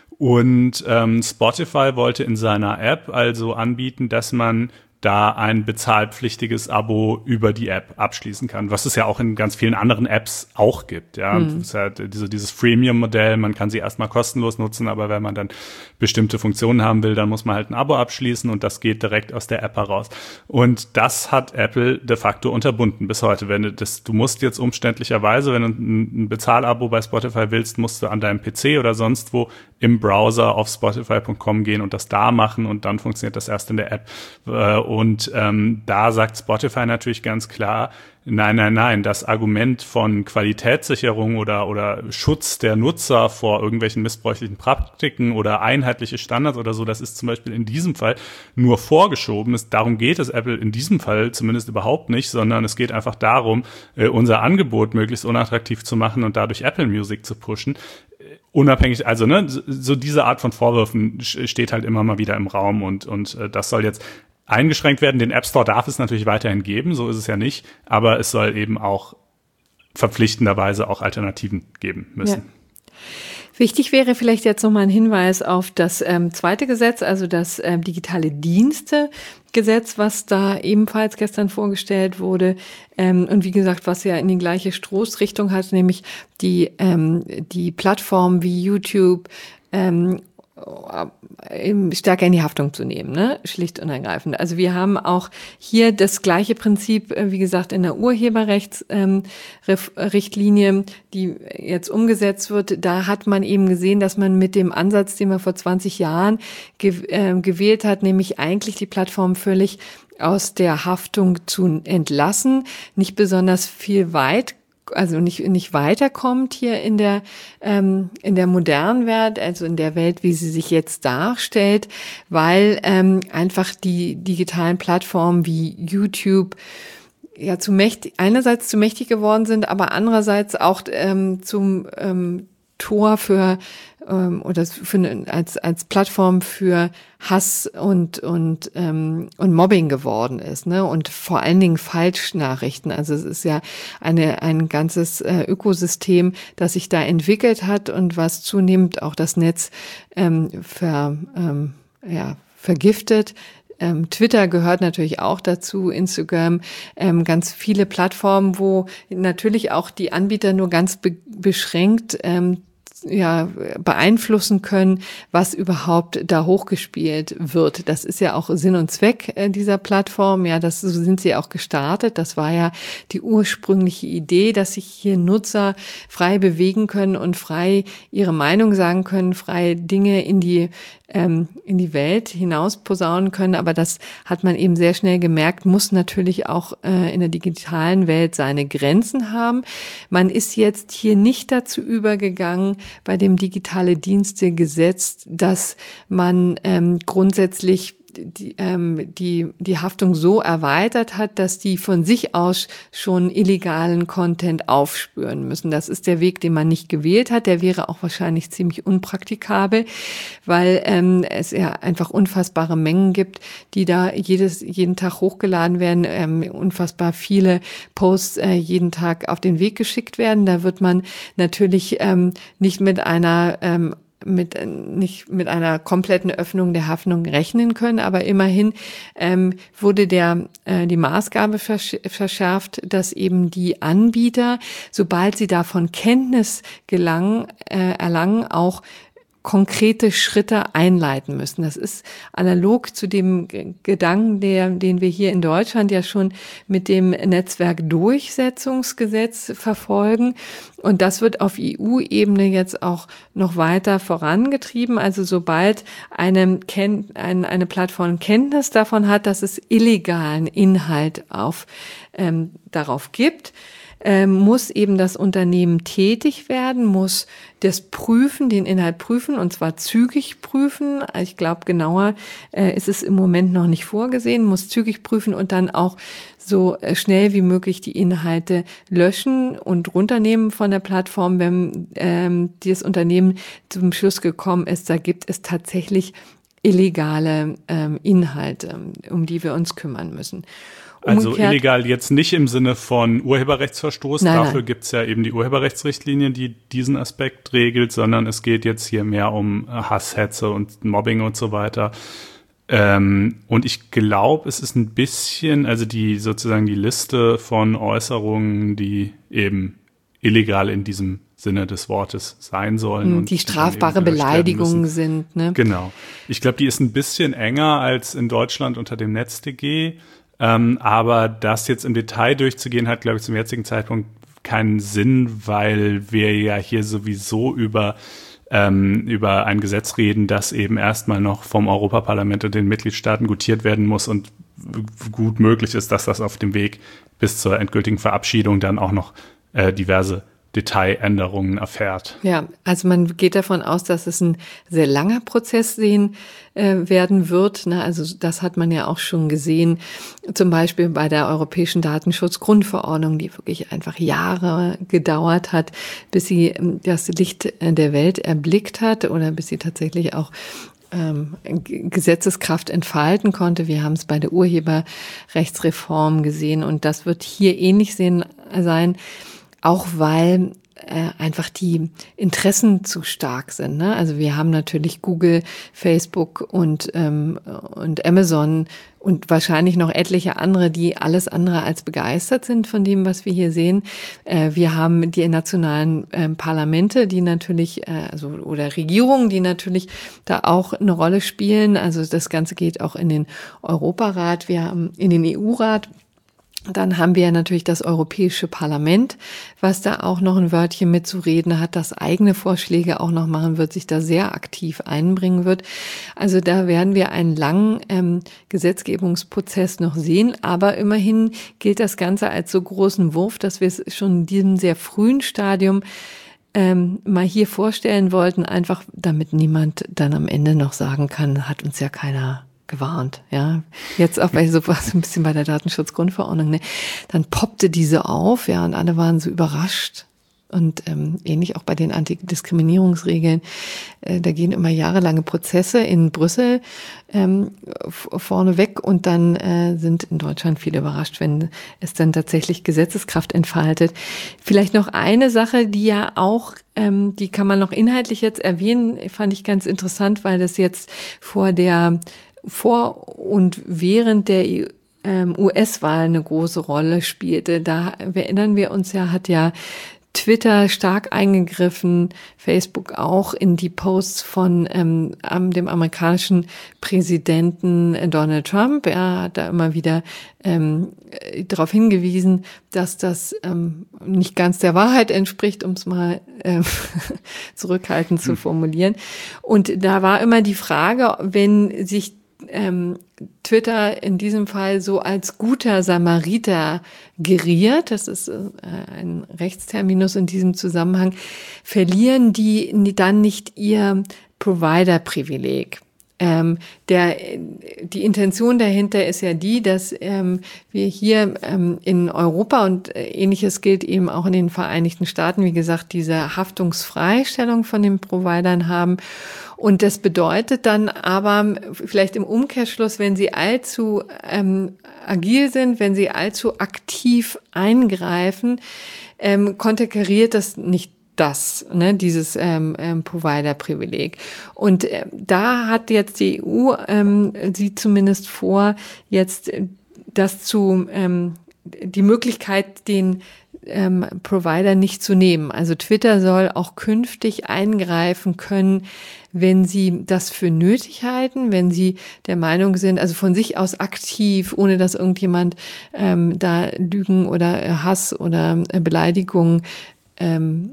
Und ähm, Spotify wollte in seiner App also anbieten, dass man da ein bezahlpflichtiges Abo über die App abschließen kann, was es ja auch in ganz vielen anderen Apps auch gibt. Ja, mhm. Das ist ja diese, dieses Freemium-Modell, man kann sie erstmal kostenlos nutzen, aber wenn man dann bestimmte Funktionen haben will, dann muss man halt ein Abo abschließen und das geht direkt aus der App heraus. Und das hat Apple de facto unterbunden bis heute. Wenn du das, du musst jetzt umständlicherweise, wenn du ein Bezahlabo bei Spotify willst, musst du an deinem P C oder sonst wo im Browser auf spotify punkt com gehen und das da machen und dann funktioniert das erst in der App. Äh, Und ähm, da sagt Spotify natürlich ganz klar, nein, nein, nein, das Argument von Qualitätssicherung oder oder Schutz der Nutzer vor irgendwelchen missbräuchlichen Praktiken oder einheitliche Standards oder so, das ist zum Beispiel in diesem Fall nur vorgeschoben. Darum geht es Apple in diesem Fall zumindest überhaupt nicht, sondern es geht einfach darum, unser Angebot möglichst unattraktiv zu machen und dadurch Apple Music zu pushen. Unabhängig, also ne, so diese Art von Vorwürfen steht halt immer mal wieder im Raum und und das soll jetzt eingeschränkt werden. Den App Store darf es natürlich weiterhin geben, so ist es ja nicht, aber es soll eben auch verpflichtenderweise auch Alternativen geben müssen. Ja. Wichtig wäre vielleicht jetzt nochmal ein Hinweis auf das ähm, zweite Gesetz, also das ähm, digitale Dienste-Gesetz, was da ebenfalls gestern vorgestellt wurde ähm, und wie gesagt, was ja in die gleiche Stoßrichtung hat, nämlich die, ähm, die Plattformen wie YouTube ähm, stärker in die Haftung zu nehmen, ne? Schlicht und ergreifend. Also wir haben auch hier das gleiche Prinzip, wie gesagt, in der Urheberrechtsrichtlinie, ähm, die jetzt umgesetzt wird. Da hat man eben gesehen, dass man mit dem Ansatz, den man vor zwanzig Jahren ge- äh, gewählt hat, nämlich eigentlich die Plattform völlig aus der Haftung zu entlassen, nicht besonders viel weit also nicht nicht weiterkommt hier in der ähm, in der modernen Welt, also in der Welt, wie sie sich jetzt darstellt, weil ähm, einfach die digitalen Plattformen wie YouTube ja zu mächtig, einerseits zu mächtig geworden sind, aber andererseits auch ähm, zum ähm, Tor für ähm, oder für als als Plattform für Hass und und ähm, und Mobbing geworden ist, ne, und vor allen Dingen Falschnachrichten. Also es ist ja eine ein ganzes äh, Ökosystem, das sich da entwickelt hat und was zunehmend auch das Netz ähm, ver ähm, ja vergiftet. Ähm, Twitter gehört natürlich auch dazu, Instagram, ähm, ganz viele Plattformen, wo natürlich auch die Anbieter nur ganz be- beschränkt ähm, ja beeinflussen können, was überhaupt da hochgespielt wird. Das ist ja auch Sinn und Zweck äh, dieser Plattform. Ja, das so sind sie auch gestartet. Das war ja die ursprüngliche Idee, dass sich hier Nutzer frei bewegen können und frei ihre Meinung sagen können, frei Dinge in die ähm, in die Welt hinaus posaunen können. Aber das hat man eben sehr schnell gemerkt, muss natürlich auch äh, in der digitalen Welt seine Grenzen haben. Man ist jetzt hier nicht dazu übergegangen, bei dem digitale Dienste Gesetz, dass man ähm, grundsätzlich die, ähm, die, die Haftung so erweitert hat, dass die von sich aus schon illegalen Content aufspüren müssen. Das ist der Weg, den man nicht gewählt hat. Der wäre auch wahrscheinlich ziemlich unpraktikabel, weil ähm, es ja einfach unfassbare Mengen gibt, die da jedes, jeden Tag hochgeladen werden, ähm, unfassbar viele Posts äh, jeden Tag auf den Weg geschickt werden. Da wird man natürlich ähm, nicht mit einer ähm, mit nicht mit einer kompletten Öffnung der Haftung rechnen können, aber immerhin ähm, wurde der äh, die Maßgabe versch- verschärft, dass eben die Anbieter, sobald sie davon Kenntnis gelangen, äh, erlangen, auch konkrete Schritte einleiten müssen. Das ist analog zu dem Gedanken, der, den wir hier in Deutschland ja schon mit dem Netzwerkdurchsetzungsgesetz verfolgen. Und das wird auf E U-Ebene jetzt auch noch weiter vorangetrieben. Also sobald eine, eine Plattform Kenntnis davon hat, dass es illegalen Inhalt auf, ähm, darauf gibt, Ähm, muss eben das Unternehmen tätig werden, muss das prüfen, den Inhalt prüfen, und zwar zügig prüfen. Ich glaube, genauer äh, ist es im Moment noch nicht vorgesehen, muss zügig prüfen und dann auch so äh, schnell wie möglich die Inhalte löschen und runternehmen von der Plattform, wenn ähm, das Unternehmen zum Schluss gekommen ist, da gibt es tatsächlich illegale ähm, Inhalte, um die wir uns kümmern müssen. Also illegal jetzt nicht im Sinne von Urheberrechtsverstoß, nein, dafür nein. gibt's ja eben die Urheberrechtsrichtlinie, die diesen Aspekt regelt, sondern es geht jetzt hier mehr um Hass, Hetze und Mobbing und so weiter. Ähm, und ich glaube, es ist ein bisschen, also die sozusagen die Liste von Äußerungen, die eben illegal in diesem Sinne des Wortes sein sollen. Und die strafbare Beleidigungen sind, ne? Genau. Ich glaube, die ist ein bisschen enger als in Deutschland unter dem NetzDG. Ähm, aber das jetzt im Detail durchzugehen, hat, glaube ich, zum jetzigen Zeitpunkt keinen Sinn, weil wir ja hier sowieso über ähm, über ein Gesetz reden, das eben erstmal noch vom Europaparlament und den Mitgliedstaaten gutiert werden muss und gut möglich ist, dass das auf dem Weg bis zur endgültigen Verabschiedung dann auch noch äh, diverse Detailänderungen erfährt. Ja, also man geht davon aus, dass es ein sehr langer Prozess sehen äh, werden wird. Ne? Also das hat man ja auch schon gesehen, zum Beispiel bei der Europäischen Datenschutzgrundverordnung, die wirklich einfach Jahre gedauert hat, bis sie das Licht der Welt erblickt hat oder bis sie tatsächlich auch ähm, Gesetzeskraft entfalten konnte. Wir haben es bei der Urheberrechtsreform gesehen und das wird hier ähnlich sehen, sein. Auch weil äh, einfach die Interessen zu stark sind. Ne? Also wir haben natürlich Google, Facebook und ähm, und Amazon und wahrscheinlich noch etliche andere, die alles andere als begeistert sind von dem, was wir hier sehen. Äh, wir haben die nationalen äh, Parlamente, die natürlich, äh, also oder Regierungen, die natürlich da auch eine Rolle spielen. Also das Ganze geht auch in den Europarat, wir haben in den E U-Rat. Dann haben wir natürlich das Europäische Parlament, was da auch noch ein Wörtchen mitzureden hat, das eigene Vorschläge auch noch machen wird, sich da sehr aktiv einbringen wird. Also da werden wir einen langen ähm, Gesetzgebungsprozess noch sehen, aber immerhin gilt das Ganze als so großen Wurf, dass wir es schon in diesem sehr frühen Stadium ähm, mal hier vorstellen wollten, einfach damit niemand dann am Ende noch sagen kann, hat uns ja keiner gewarnt, ja. Jetzt auch bei sowas ein bisschen bei der Datenschutzgrundverordnung, ne? Dann poppte diese auf, ja, und alle waren so überrascht. Und ähm, ähnlich auch bei den Antidiskriminierungsregeln. Äh, da gehen immer jahrelange Prozesse in Brüssel ähm, vorneweg und dann äh, sind in Deutschland viele überrascht, wenn es dann tatsächlich Gesetzeskraft entfaltet. Vielleicht noch eine Sache, die ja auch, ähm, die kann man noch inhaltlich jetzt erwähnen, fand ich ganz interessant, weil das jetzt vor der vor und während der U S-Wahl eine große Rolle spielte. Da erinnern wir uns ja, hat ja Twitter stark eingegriffen, Facebook auch in die Posts von ähm, dem amerikanischen Präsidenten Donald Trump. Er hat da immer wieder ähm, darauf hingewiesen, dass das ähm, nicht ganz der Wahrheit entspricht, um es mal ähm, zurückhaltend zu formulieren. Und da war immer die Frage, wenn sich ähm, Twitter in diesem Fall so als guter Samariter geriert, das ist äh, ein Rechtsterminus in diesem Zusammenhang, verlieren die dann nicht ihr Provider-Privileg. Ähm, der, die Intention dahinter ist ja die, dass ähm, wir hier ähm, in Europa und äh, Ähnliches gilt eben auch in den Vereinigten Staaten, wie gesagt, diese Haftungsfreistellung von den Providern haben. Und das bedeutet dann aber vielleicht im Umkehrschluss, wenn sie allzu ähm, agil sind, wenn sie allzu aktiv eingreifen, ähm, konterkariert das nicht das, ne, dieses ähm, ähm, Provider-Privileg. Und äh, da hat jetzt die E U, ähm, sie zumindest vor, jetzt das zu, ähm, die Möglichkeit, den ähm, Provider nicht zu nehmen. Also Twitter soll auch künftig eingreifen können, wenn sie das für nötig halten, wenn sie der Meinung sind, also von sich aus aktiv, ohne dass irgendjemand ähm, da Lügen oder Hass oder äh, Beleidigung ähm,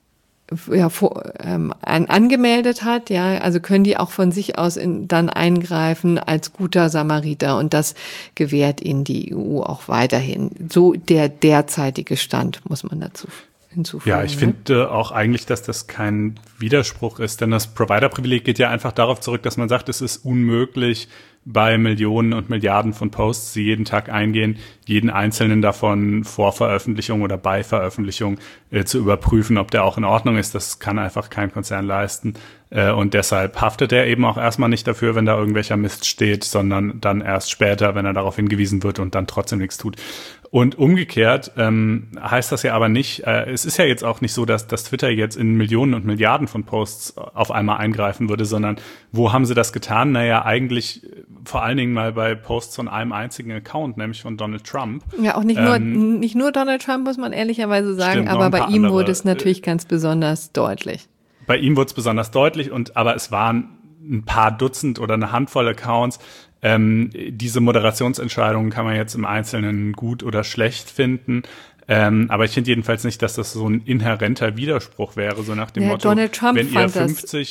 ja, vor, ähm, an, angemeldet hat, ja, also können die auch von sich aus in, dann eingreifen als guter Samariter und das gewährt ihnen die E U auch weiterhin. So der derzeitige Stand, muss man dazu hinzufügen. Ja, ich ne? finde auch eigentlich, dass das kein Widerspruch ist, denn das Provider-Privileg geht ja einfach darauf zurück, dass man sagt, es ist unmöglich, bei Millionen und Milliarden von Posts, die jeden Tag eingehen, jeden einzelnen davon vor Veröffentlichung oder bei Veröffentlichung äh, zu überprüfen, ob der auch in Ordnung ist. Das kann einfach kein Konzern leisten. Äh, und deshalb haftet er eben auch erstmal nicht dafür, wenn da irgendwelcher Mist steht, sondern dann erst später, wenn er darauf hingewiesen wird und dann trotzdem nichts tut. Und umgekehrt ähm, heißt das ja aber nicht, äh, es ist ja jetzt auch nicht so, dass, dass Twitter jetzt in Millionen und Milliarden von Posts auf einmal eingreifen würde, sondern wo haben sie das getan? Naja, eigentlich vor allen Dingen mal bei Posts von einem einzigen Account, nämlich von Donald Trump. Ja, auch nicht nur ähm, nicht nur Donald Trump, muss man ehrlicherweise sagen, stimmt, aber bei ihm andere, wurde es natürlich äh, ganz besonders deutlich. Bei ihm wurde es besonders deutlich, und aber es waren ein paar Dutzend oder eine Handvoll Accounts. Ähm, diese Moderationsentscheidungen kann man jetzt im Einzelnen gut oder schlecht finden. Ähm, aber ich finde jedenfalls nicht, dass das so ein inhärenter Widerspruch wäre, so nach dem ja, Motto, Donald Trump wenn ihr fand fünfzig... Das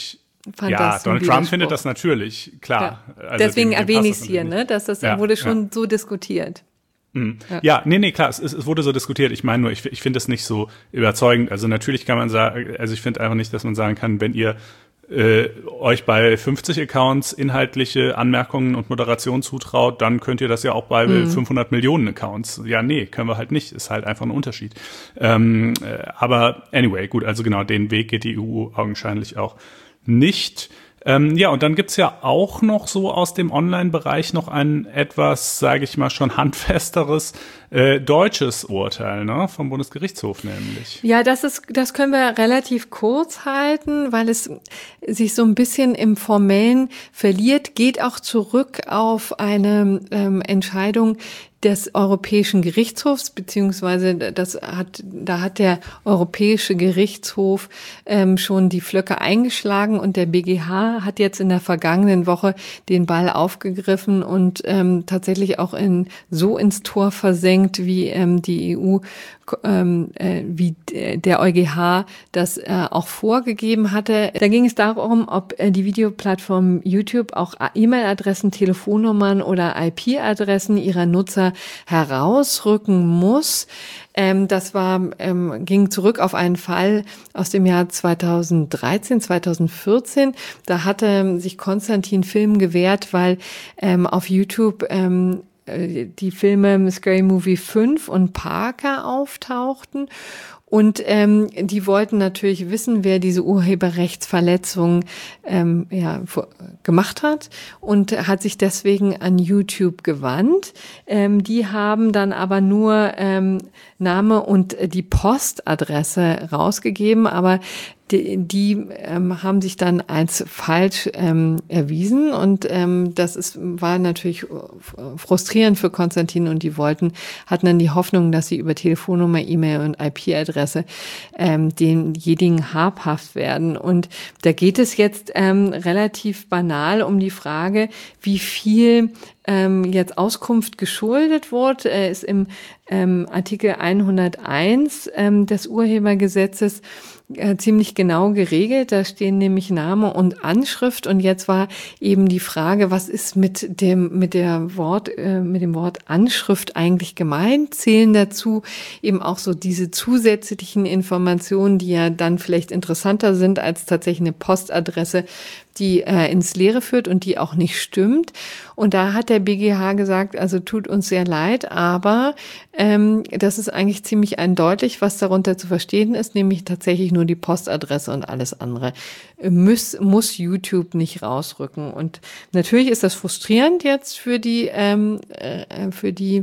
Ja, Donald Trump findet das natürlich, klar. Ja. Also Deswegen dem, dem erwähne ich es hier, ne? dass das ja, wurde schon ja. so diskutiert. Mhm. Ja. ja, nee, nee, klar, es, es wurde so diskutiert. Ich meine nur, ich, ich finde es nicht so überzeugend. Also natürlich kann man sagen, also ich finde einfach nicht, dass man sagen kann, wenn ihr äh, euch bei fünfzig Accounts inhaltliche Anmerkungen und Moderation zutraut, dann könnt ihr das ja auch bei mhm. fünfhundert Millionen Accounts. Ja, nee, können wir halt nicht. Ist halt einfach ein Unterschied. Ähm, äh, aber anyway, gut, also genau, den Weg geht die E U augenscheinlich auch nicht. Ähm, ja, und dann gibt's ja auch noch so aus dem Online-Bereich noch ein etwas, sage ich mal, schon handfesteres äh, deutsches Urteil, ne, vom Bundesgerichtshof nämlich. Ja, das ist, das können wir relativ kurz halten, weil es sich so ein bisschen im Formellen verliert, geht auch zurück auf eine ähm, Entscheidung des Europäischen Gerichtshofs, beziehungsweise das hat, da hat der Europäische Gerichtshof ähm, schon die Flöcke eingeschlagen und der B G H hat jetzt in der vergangenen Woche den Ball aufgegriffen und ähm, tatsächlich auch in, so ins Tor versenkt, wie ähm, die E U, ähm, äh, wie der EuGH das äh, auch vorgegeben hatte. Da ging es darum, ob äh, die Videoplattform YouTube auch E-Mail-Adressen, Telefonnummern oder I P-Adressen ihrer Nutzer herausrücken muss. Ähm, das war, ähm, ging zurück auf einen Fall aus dem Jahr zweitausenddreizehn, zweitausendvierzehn. Da hatte sich Konstantin Film gewehrt, weil ähm, auf YouTube ähm, die Filme Scary Movie fünf und Parker auftauchten. Und ähm, die wollten natürlich wissen, wer diese Urheberrechtsverletzung ähm, ja, gemacht hat und hat sich deswegen an YouTube gewandt. Ähm, die haben dann aber nur ähm, Name und die Postadresse rausgegeben, aber die, die ähm, haben sich dann als falsch ähm, erwiesen und ähm, das ist war natürlich frustrierend für Konstantin und die wollten hatten dann die Hoffnung, dass sie über Telefonnummer, E-Mail und I P-Adresse ähm, denjenigen habhaft werden. Und da geht es jetzt ähm, relativ banal um die Frage, wie viel ähm, jetzt Auskunft geschuldet wurde. Er ist im ähm, Artikel hunderteins ähm, des Urhebergesetzes äh, ziemlich genau geregelt. Da stehen nämlich Name und Anschrift. Und jetzt war eben die Frage, was ist mit dem mit der Wort äh, mit dem Wort Anschrift eigentlich gemeint? Zählen dazu eben auch so diese zusätzlichen Informationen, die ja dann vielleicht interessanter sind als tatsächlich eine Postadresse, die äh, ins Leere führt und die auch nicht stimmt. Und da hat der B G H gesagt, also tut uns sehr leid, aber ähm, das ist eigentlich ziemlich eindeutig, was darunter zu verstehen ist, nämlich tatsächlich nur die Postadresse und alles andere muss, muss YouTube nicht rausrücken. Und natürlich ist das frustrierend jetzt für die ähm, äh, für die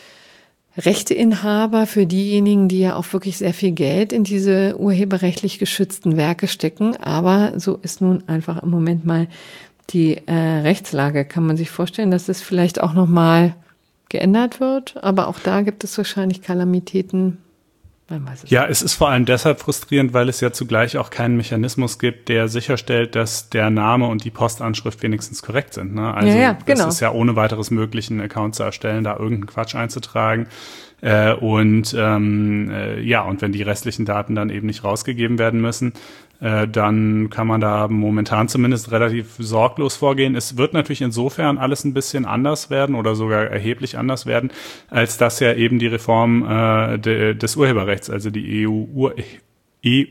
Rechteinhaber, für diejenigen, die ja auch wirklich sehr viel Geld in diese urheberrechtlich geschützten Werke stecken. Aber so ist nun einfach im Moment mal die äh, Rechtslage. Kann man sich vorstellen, dass das vielleicht auch nochmal geändert wird? Aber auch da gibt es wahrscheinlich Kalamitäten. Man weiß es ja, nicht. Es ist vor allem deshalb frustrierend, weil es ja zugleich auch keinen Mechanismus gibt, der sicherstellt, dass der Name und die Postanschrift wenigstens korrekt sind. Ne? Also ja, ja, genau. Das ist ja ohne weiteres möglich, einen Account zu erstellen, da irgendeinen Quatsch einzutragen. Äh, und ähm, äh, ja, und wenn die restlichen Daten dann eben nicht rausgegeben werden müssen, äh, dann kann man da momentan zumindest relativ sorglos vorgehen. Es wird natürlich insofern alles ein bisschen anders werden oder sogar erheblich anders werden, als dass ja eben die Reform äh, de, des Urheberrechts, also die E U-Ur E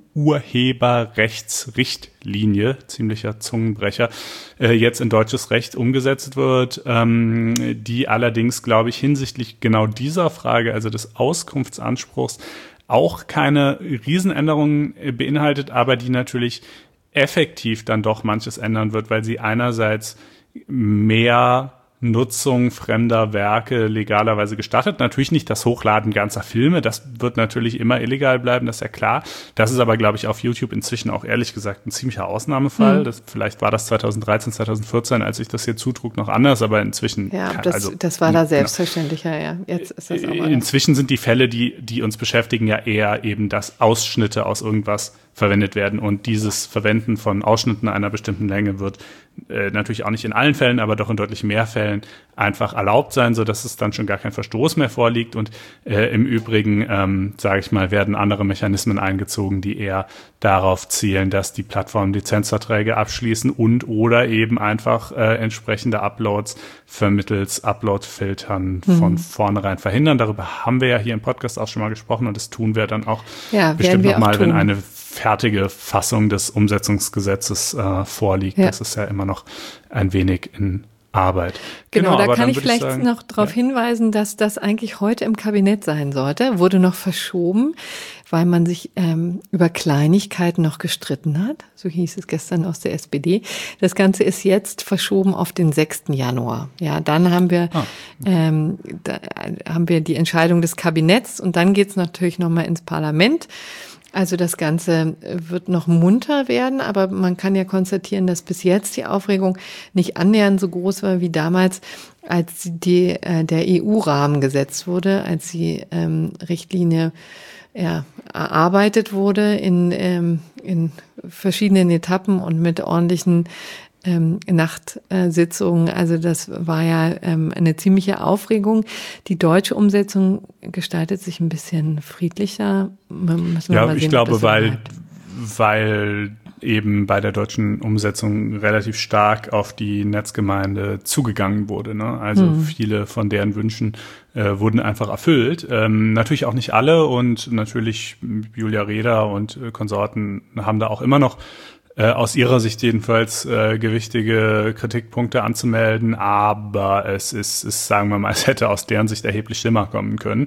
U-Urheberrechtsrichtlinie, ziemlicher Zungenbrecher, äh, jetzt in deutsches Recht umgesetzt wird, ähm, die allerdings, glaube ich, hinsichtlich genau dieser Frage, also des Auskunftsanspruchs, auch keine Riesenänderungen beinhaltet, aber die natürlich effektiv dann doch manches ändern wird, weil sie einerseits mehr Nutzung fremder Werke legalerweise gestattet. Natürlich nicht das Hochladen ganzer Filme, das wird natürlich immer illegal bleiben, das ist ja klar. Das ist aber, glaube ich, auf YouTube inzwischen auch ehrlich gesagt ein ziemlicher Ausnahmefall. Mhm. Das, vielleicht war das zweitausenddreizehn, zweitausendvierzehn, als sich das hier zutrug, noch anders, aber inzwischen... Ja, das, also, das war da selbstverständlicher, ja. Jetzt ist das aber inzwischen sind die Fälle, die, die uns beschäftigen, ja eher eben, dass Ausschnitte aus irgendwas verwendet werden und dieses Verwenden von Ausschnitten einer bestimmten Länge wird äh, natürlich auch nicht in allen Fällen, aber doch in deutlich mehr Fällen einfach erlaubt sein, sodass es dann schon gar kein Verstoß mehr vorliegt. Und äh, im Übrigen, ähm, sage ich mal, werden andere Mechanismen eingezogen, die eher darauf zielen, dass die Plattformen Lizenzverträge abschließen und oder eben einfach äh, entsprechende Uploads vermittels Upload-Filtern mhm. von vornherein verhindern. Darüber haben wir ja hier im Podcast auch schon mal gesprochen und das tun wir dann auch ja, bestimmt nochmal, wenn eine fertige Fassung des Umsetzungsgesetzes äh, vorliegt. Ja. Das ist ja immer noch ein wenig in Arbeit. Genau, genau, da kann ich vielleicht ich sagen, noch darauf ja. hinweisen, dass das eigentlich heute im Kabinett sein sollte. Wurde noch verschoben, weil man sich ähm, über Kleinigkeiten noch gestritten hat. So hieß es gestern aus der S P D. Das Ganze ist jetzt verschoben auf den sechsten Januar. Ja, dann haben wir ah. ähm, da haben wir die Entscheidung des Kabinetts und dann geht's natürlich nochmal ins Parlament. Also das Ganze wird noch munter werden, aber man kann ja konstatieren, dass bis jetzt die Aufregung nicht annähernd so groß war wie damals, als die, äh, der E U-Rahmen gesetzt wurde, als die ähm, Richtlinie ja, erarbeitet wurde in, ähm, in verschiedenen Etappen und mit ordentlichen Ähm, Nachtsitzungen. Also das war ja ähm, eine ziemliche Aufregung. Die deutsche Umsetzung gestaltet sich ein bisschen friedlicher. Müssen wir ja, mal sehen, ich glaube, so weil, weil eben bei der deutschen Umsetzung relativ stark auf die Netzgemeinde zugegangen wurde. Ne? Also hm. viele von deren Wünschen äh, wurden einfach erfüllt. Ähm, natürlich auch nicht alle und natürlich Julia Reda und äh, Konsorten haben da auch immer noch Äh, aus ihrer Sicht jedenfalls äh, gewichtige Kritikpunkte anzumelden, aber es ist, ist, sagen wir mal, es hätte aus deren Sicht erheblich schlimmer kommen können.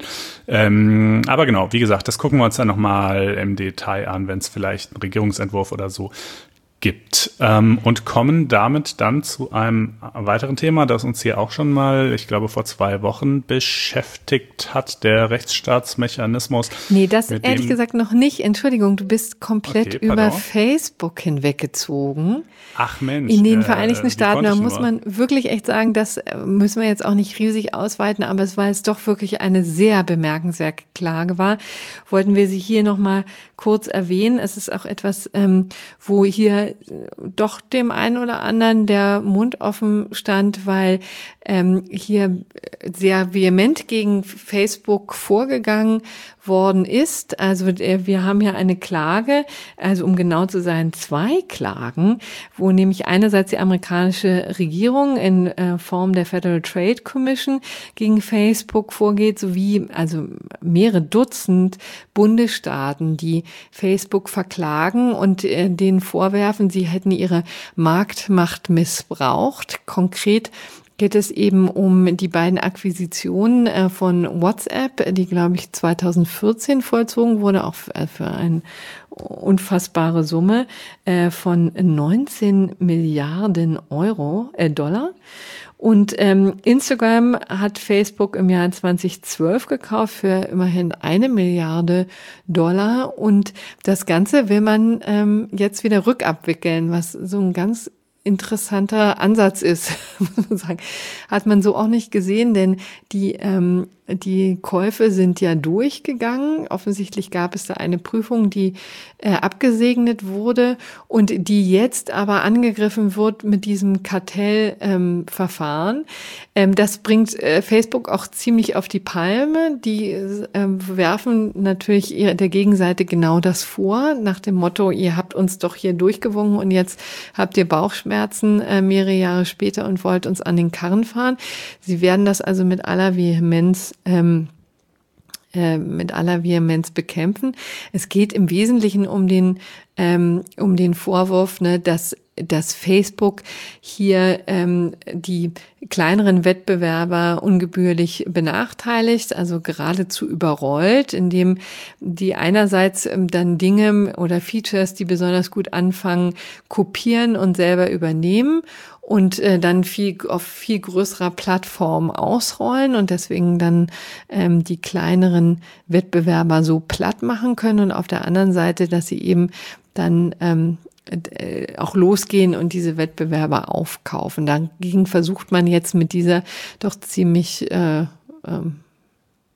Ähm, aber genau, wie gesagt, das gucken wir uns dann nochmal im Detail an, wenn es vielleicht einen Regierungsentwurf oder so gibt. Ähm, und kommen damit dann zu einem weiteren Thema, das uns hier auch schon mal, ich glaube, vor zwei Wochen beschäftigt hat, der Rechtsstaatsmechanismus. Nee, das ehrlich gesagt noch nicht. Entschuldigung, du bist komplett okay, über Facebook hinweggezogen. Ach Mensch. In den Vereinigten äh, Staaten, da muss man wirklich echt sagen, das müssen wir jetzt auch nicht riesig ausweiten, aber es war jetzt doch wirklich eine sehr bemerkenswerte Klage war, wollten wir sie hier nochmal kurz erwähnen. Es ist auch etwas, ähm, wo hier doch dem einen oder anderen der Mund offen stand, weil ähm, hier sehr vehement gegen Facebook vorgegangen worden ist. Also wir haben hier eine Klage, also um genau zu sein, zwei Klagen, wo nämlich einerseits die amerikanische Regierung in äh, Form der Federal Trade Commission gegen Facebook vorgeht, sowie also mehrere Dutzend Bundesstaaten, die Facebook verklagen und äh, denen vorwerfen, sie hätten ihre Marktmacht missbraucht. Konkret geht es eben um die beiden Akquisitionen äh, von WhatsApp, die, glaube ich, zweitausendvierzehn vollzogen wurde, auch für, für eine unfassbare Summe äh, von neunzehn Milliarden Euro, äh, Dollar. Und ähm, Instagram hat Facebook im Jahr zweitausendzwölf gekauft für immerhin eine Milliarde Dollar. Und das Ganze will man ähm, jetzt wieder rückabwickeln, was so ein ganz interessanter Ansatz ist, muss man sagen. Hat man so auch nicht gesehen, denn die ähm, die Käufe sind ja durchgegangen. Offensichtlich gab es da eine Prüfung, die äh, abgesegnet wurde und die jetzt aber angegriffen wird mit diesem Kartellverfahren. Ähm, ähm, das bringt äh, Facebook auch ziemlich auf die Palme. Die äh, werfen natürlich ihr, der Gegenseite genau das vor, nach dem Motto, ihr habt uns doch hier durchgewungen und jetzt habt ihr Bauchschmerzen äh, mehrere Jahre später und wollt uns an den Karren fahren. Sie werden das also mit aller Vehemenz Ähm, äh, mit aller Vehemenz bekämpfen. Es geht im Wesentlichen um den ähm, um den Vorwurf, ne, dass dass Facebook hier ähm, die kleineren Wettbewerber ungebührlich benachteiligt, also geradezu überrollt, indem die einerseits ähm, dann Dinge oder Features, die besonders gut anfangen, kopieren und selber übernehmen und äh, dann viel auf viel größerer Plattform ausrollen und deswegen dann ähm, die kleineren Wettbewerber so platt machen können und auf der anderen Seite, dass sie eben dann ähm, äh, auch losgehen und diese Wettbewerber aufkaufen. Dagegen versucht man jetzt mit dieser doch ziemlich äh, ähm,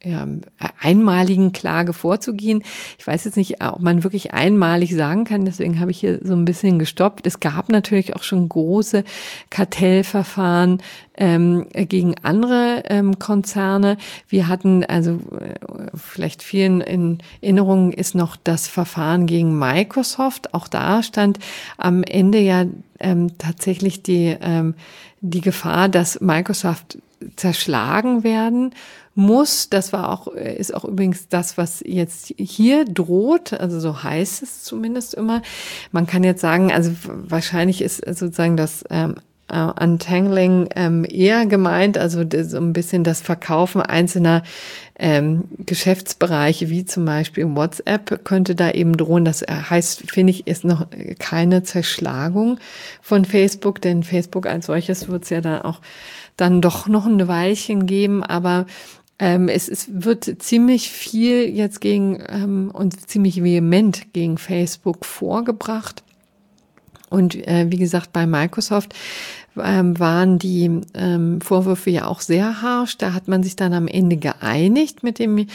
ja, einmaligen Klage vorzugehen. Ich weiß jetzt nicht, ob man wirklich einmalig sagen kann, deswegen habe ich hier so ein bisschen gestoppt. Es gab natürlich auch schon große Kartellverfahren ähm, gegen andere ähm, Konzerne. Wir hatten, also äh, vielleicht vielen in Erinnerung ist noch das Verfahren gegen Microsoft. Auch da stand am Ende ja ähm, tatsächlich die, ähm, die Gefahr, dass Microsoft zerschlagen werden muss. Das war auch, ist auch übrigens das, was jetzt hier droht. Also so heißt es zumindest immer. Man kann jetzt sagen, also wahrscheinlich ist sozusagen das ähm, Uh, Untangling ähm, eher gemeint, also das, so ein bisschen das Verkaufen einzelner ähm, Geschäftsbereiche, wie zum Beispiel WhatsApp, könnte da eben drohen. Das heißt, finde ich, ist noch keine Zerschlagung von Facebook, denn Facebook als solches wird es ja dann auch dann doch noch ein Weilchen geben, aber ähm, es, es wird ziemlich viel jetzt gegen ähm, und ziemlich vehement gegen Facebook vorgebracht. Und äh, wie gesagt, bei Microsoft ähm, waren die ähm, Vorwürfe ja auch sehr harsch. Da hat man sich dann am Ende geeinigt mit dem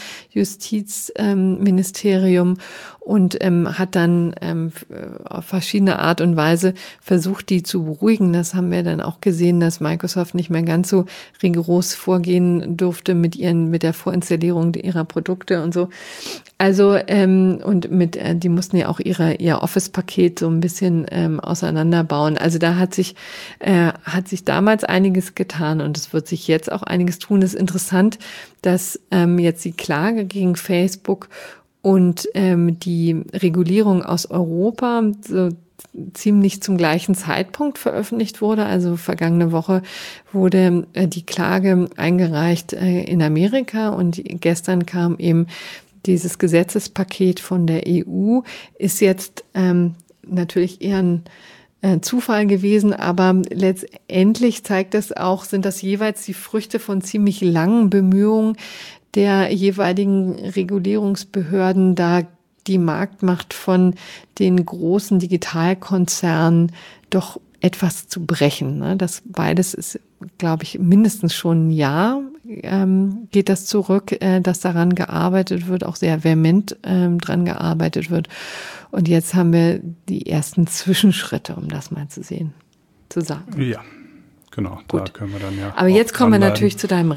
Justizministerium ähm, und ähm, hat dann ähm, auf verschiedene Art und Weise versucht, die zu beruhigen. Das haben wir dann auch gesehen, dass Microsoft nicht mehr ganz so rigoros vorgehen durfte mit ihren mit der Vorinstallierung ihrer Produkte und so. Also ähm, und mit äh, die mussten ja auch ihre ihr Office-Paket so ein bisschen ähm, auseinanderbauen. Also da hat sich äh, hat sich damals einiges getan und es wird sich jetzt auch einiges tun. Es ist interessant, dass ähm, jetzt die Klage gegen Facebook und ähm, die Regulierung aus Europa so ziemlich zum gleichen Zeitpunkt veröffentlicht wurde. Also vergangene Woche wurde äh, die Klage eingereicht äh, in Amerika und gestern kam eben dieses Gesetzespaket von der E U. Ist jetzt ähm, natürlich eher ein äh, Zufall gewesen, aber letztendlich zeigt es auch, sind das jeweils die Früchte von ziemlich langen Bemühungen der jeweiligen Regulierungsbehörden, da die Marktmacht von den großen Digitalkonzernen doch etwas zu brechen. Ne? Das beides ist, glaube ich, mindestens schon ein Jahr ähm, geht das zurück, äh, dass daran gearbeitet wird, auch sehr vehement ähm, dran gearbeitet wird. Und jetzt haben wir die ersten Zwischenschritte, um das mal zu sehen, zu sagen. Ja, genau. Gut. Da können wir dann ja. Aber jetzt kommen wir natürlich zu deinem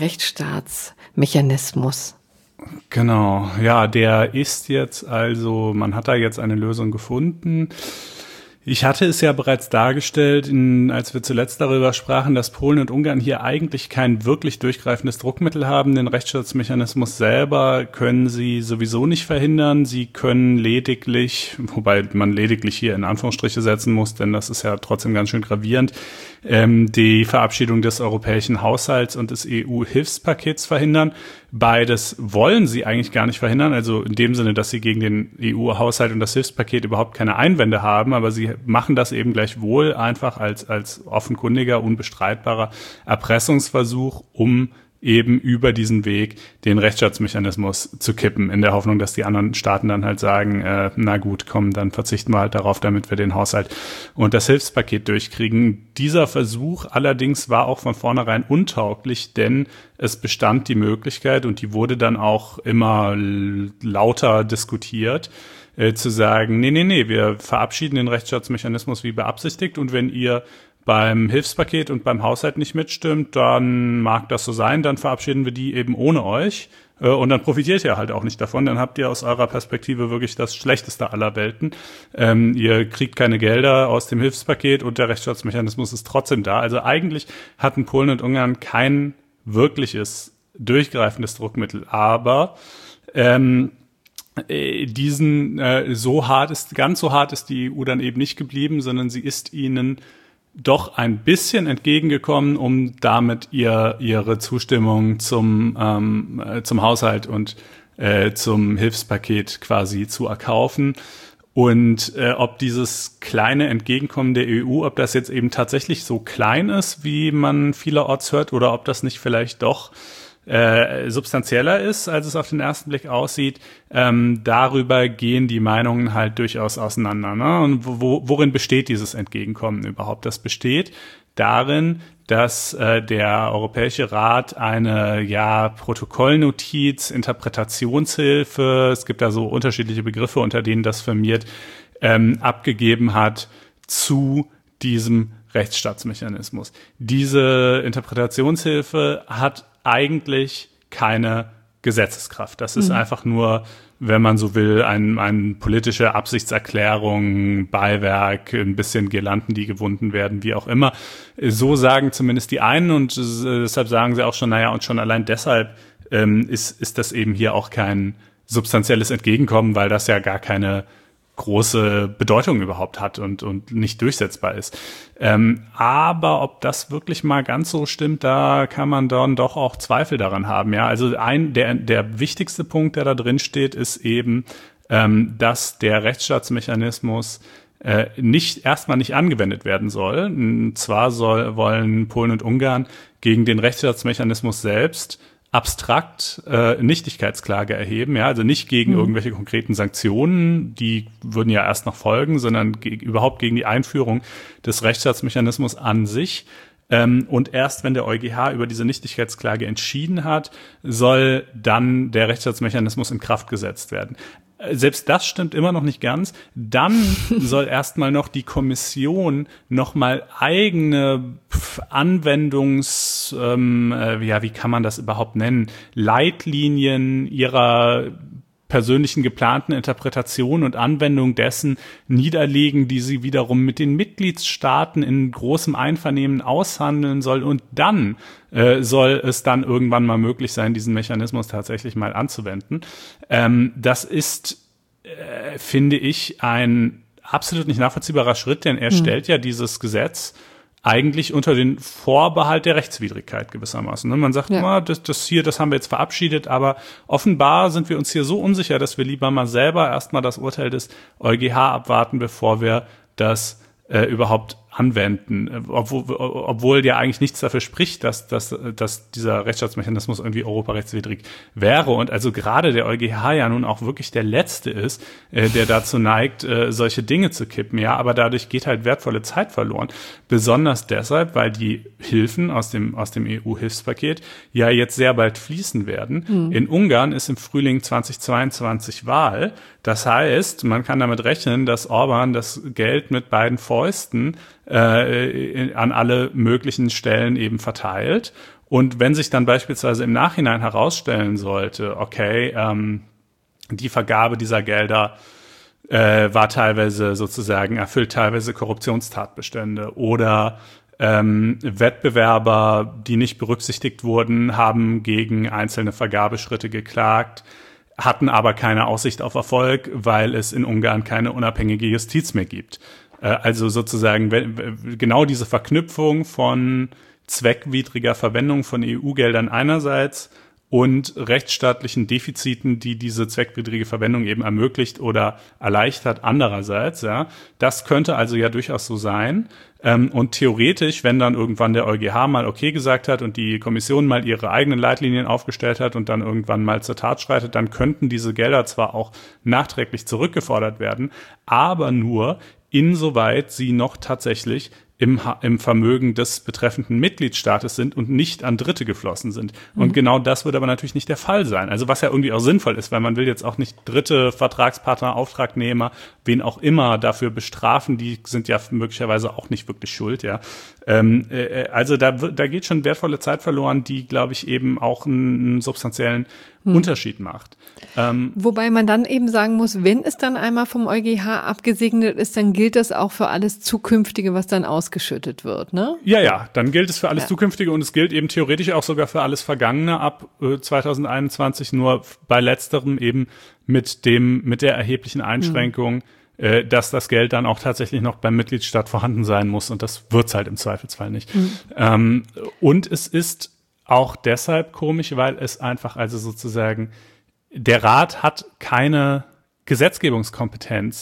Rechtsstaatsmechanismus. Genau, ja, der ist jetzt also, man hat da jetzt eine Lösung gefunden. Ich hatte es ja bereits dargestellt, in, als wir zuletzt darüber sprachen, dass Polen und Ungarn hier eigentlich kein wirklich durchgreifendes Druckmittel haben. Den Rechtsstaatsmechanismus selber können sie sowieso nicht verhindern. Sie können lediglich, wobei man lediglich hier in Anführungsstriche setzen muss, denn das ist ja trotzdem ganz schön gravierend, ähm, die Verabschiedung des europäischen Haushalts und des E U-Hilfspakets verhindern. Beides wollen sie eigentlich gar nicht verhindern, also in dem Sinne, dass sie gegen den E U-Haushalt und das Hilfspaket überhaupt keine Einwände haben, aber sie machen das eben gleichwohl einfach als als offenkundiger, unbestreitbarer Erpressungsversuch, um eben über diesen Weg den Rechtsstaatsmechanismus zu kippen, in der Hoffnung, dass die anderen Staaten dann halt sagen, äh, na gut, komm, dann verzichten wir halt darauf, damit wir den Haushalt und das Hilfspaket durchkriegen. Dieser Versuch allerdings war auch von vornherein untauglich, denn es bestand die Möglichkeit, und die wurde dann auch immer lauter diskutiert, äh, zu sagen, nee, nee, nee, wir verabschieden den Rechtsstaatsmechanismus wie beabsichtigt, und wenn ihr beim Hilfspaket und beim Haushalt nicht mitstimmt, dann mag das so sein, dann verabschieden wir die eben ohne euch. Und dann profitiert ihr halt auch nicht davon, dann habt ihr aus eurer Perspektive wirklich das Schlechteste aller Welten. Ähm, ihr kriegt keine Gelder aus dem Hilfspaket und der Rechtsstaatsmechanismus ist trotzdem da. Also eigentlich hatten Polen und Ungarn kein wirkliches, durchgreifendes Druckmittel, aber ähm, diesen äh, so hart ist, ganz so hart ist die E U dann eben nicht geblieben, sondern sie ist ihnen doch ein bisschen entgegengekommen, um damit ihr ihre Zustimmung zum ähm, zum Haushalt und äh, zum Hilfspaket quasi zu erkaufen. Und äh, ob dieses kleine Entgegenkommen der E U, ob das jetzt eben tatsächlich so klein ist, wie man vielerorts hört, oder ob das nicht vielleicht doch äh, substanzieller ist, als es auf den ersten Blick aussieht, ähm, darüber gehen die Meinungen halt durchaus auseinander. Ne? Und wo, worin besteht dieses Entgegenkommen überhaupt? Das besteht darin, dass äh, der Europäische Rat eine ja Protokollnotiz, Interpretationshilfe, es gibt da so unterschiedliche Begriffe, unter denen das firmiert, ähm, abgegeben hat zu diesem Rechtsstaatsmechanismus. Diese Interpretationshilfe hat eigentlich keine Gesetzeskraft. Das ist mhm. einfach nur, wenn man so will, ein, ein politische Absichtserklärung, Beiwerk, ein bisschen Girlanden, die gewunden werden, wie auch immer. So sagen zumindest die einen und deshalb sagen sie auch schon, naja, und schon allein deshalb ähm, ist, ist das eben hier auch kein substanzielles Entgegenkommen, weil das ja gar keine große Bedeutung überhaupt hat und und nicht durchsetzbar ist. Ähm, aber ob das wirklich mal ganz so stimmt, da kann man dann doch auch Zweifel daran haben. Ja, also ein der der wichtigste Punkt, der da drin steht, ist eben, ähm, dass der Rechtsstaatsmechanismus äh, nicht erstmal nicht angewendet werden soll. Und zwar soll wollen Polen und Ungarn gegen den Rechtsstaatsmechanismus selbst abstrakt äh, Nichtigkeitsklage erheben, ja, also nicht gegen mhm. irgendwelche konkreten Sanktionen, die würden ja erst noch folgen, sondern ge- überhaupt gegen die Einführung des Rechtsstaatsmechanismus an sich. Ähm, und erst wenn der EuGH über diese Nichtigkeitsklage entschieden hat, soll dann der Rechtsstaatsmechanismus in Kraft gesetzt werden. Selbst das stimmt immer noch nicht ganz. Dann soll erstmal noch die Kommission nochmal eigene Anwendungs, ähm, äh, ja, wie kann man das überhaupt nennen, Leitlinien ihrer persönlichen geplanten Interpretation und Anwendung dessen niederlegen, die sie wiederum mit den Mitgliedstaaten in großem Einvernehmen aushandeln soll. Und dann äh, soll es dann irgendwann mal möglich sein, diesen Mechanismus tatsächlich mal anzuwenden. Ähm, das ist, äh, finde ich, ein absolut nicht nachvollziehbarer Schritt, denn er mhm. stellt ja dieses Gesetz eigentlich unter den Vorbehalt der Rechtswidrigkeit gewissermaßen. Man sagt ja. mal, das, das hier, das haben wir jetzt verabschiedet, aber offenbar sind wir uns hier so unsicher, dass wir lieber mal selber erstmal das Urteil des EuGH abwarten, bevor wir das äh, überhaupt anwenden, obwohl, obwohl ja eigentlich nichts dafür spricht, dass, dass, dass dieser Rechtsstaatsmechanismus irgendwie europarechtswidrig wäre und also gerade der EuGH ja nun auch wirklich der Letzte ist, äh, der dazu neigt, äh, solche Dinge zu kippen, ja, aber dadurch geht halt wertvolle Zeit verloren, besonders deshalb, weil die Hilfen aus dem, aus dem E U-Hilfspaket ja jetzt sehr bald fließen werden. Mhm. In Ungarn ist im Frühling zweitausendzweiundzwanzig Wahl, das heißt, man kann damit rechnen, dass Orban das Geld mit beiden Fäusten äh, an alle möglichen Stellen eben verteilt. Und wenn sich dann beispielsweise im Nachhinein herausstellen sollte, okay, ähm, die Vergabe dieser Gelder äh, war teilweise sozusagen, erfüllt teilweise Korruptionstatbestände oder ähm, Wettbewerber, die nicht berücksichtigt wurden, haben gegen einzelne Vergabeschritte geklagt, hatten aber keine Aussicht auf Erfolg, weil es in Ungarn keine unabhängige Justiz mehr gibt. Also sozusagen genau diese Verknüpfung von zweckwidriger Verwendung von E U-Geldern einerseits und rechtsstaatlichen Defiziten, die diese zweckwidrige Verwendung eben ermöglicht oder erleichtert andererseits, ja. Das könnte also ja durchaus so sein. Und theoretisch, wenn dann irgendwann der EuGH mal okay gesagt hat und die Kommission mal ihre eigenen Leitlinien aufgestellt hat und dann irgendwann mal zur Tat schreitet, dann könnten diese Gelder zwar auch nachträglich zurückgefordert werden, aber nur insoweit sie noch tatsächlich im, im Vermögen des betreffenden Mitgliedstaates sind und nicht an Dritte geflossen sind. Mhm. Und genau das wird aber natürlich nicht der Fall sein. Also was ja irgendwie auch sinnvoll ist, weil man will jetzt auch nicht Dritte, Vertragspartner, Auftragnehmer, wen auch immer dafür bestrafen, die sind ja möglicherweise auch nicht wirklich schuld, ja. Ähm, äh, also da, da geht schon wertvolle Zeit verloren, die, glaube ich, eben auch einen, einen substanziellen hm. Unterschied macht. Ähm, Wobei man dann eben sagen muss, wenn es dann einmal vom EuGH abgesegnet ist, dann gilt das auch für alles Zukünftige, was dann ausgeschüttet wird, ne? Ja, ja, dann gilt es für alles ja. Zukünftige und es gilt eben theoretisch auch sogar für alles Vergangene ab äh, zweitausendeinundzwanzig, nur bei letzterem eben mit dem, mit der erheblichen Einschränkung, hm. äh, dass das Geld dann auch tatsächlich noch beim Mitgliedstaat vorhanden sein muss und das wird's halt im Zweifelsfall nicht. Hm. Ähm, und es ist auch deshalb komisch, weil es einfach also sozusagen, der Rat hat keine Gesetzgebungskompetenz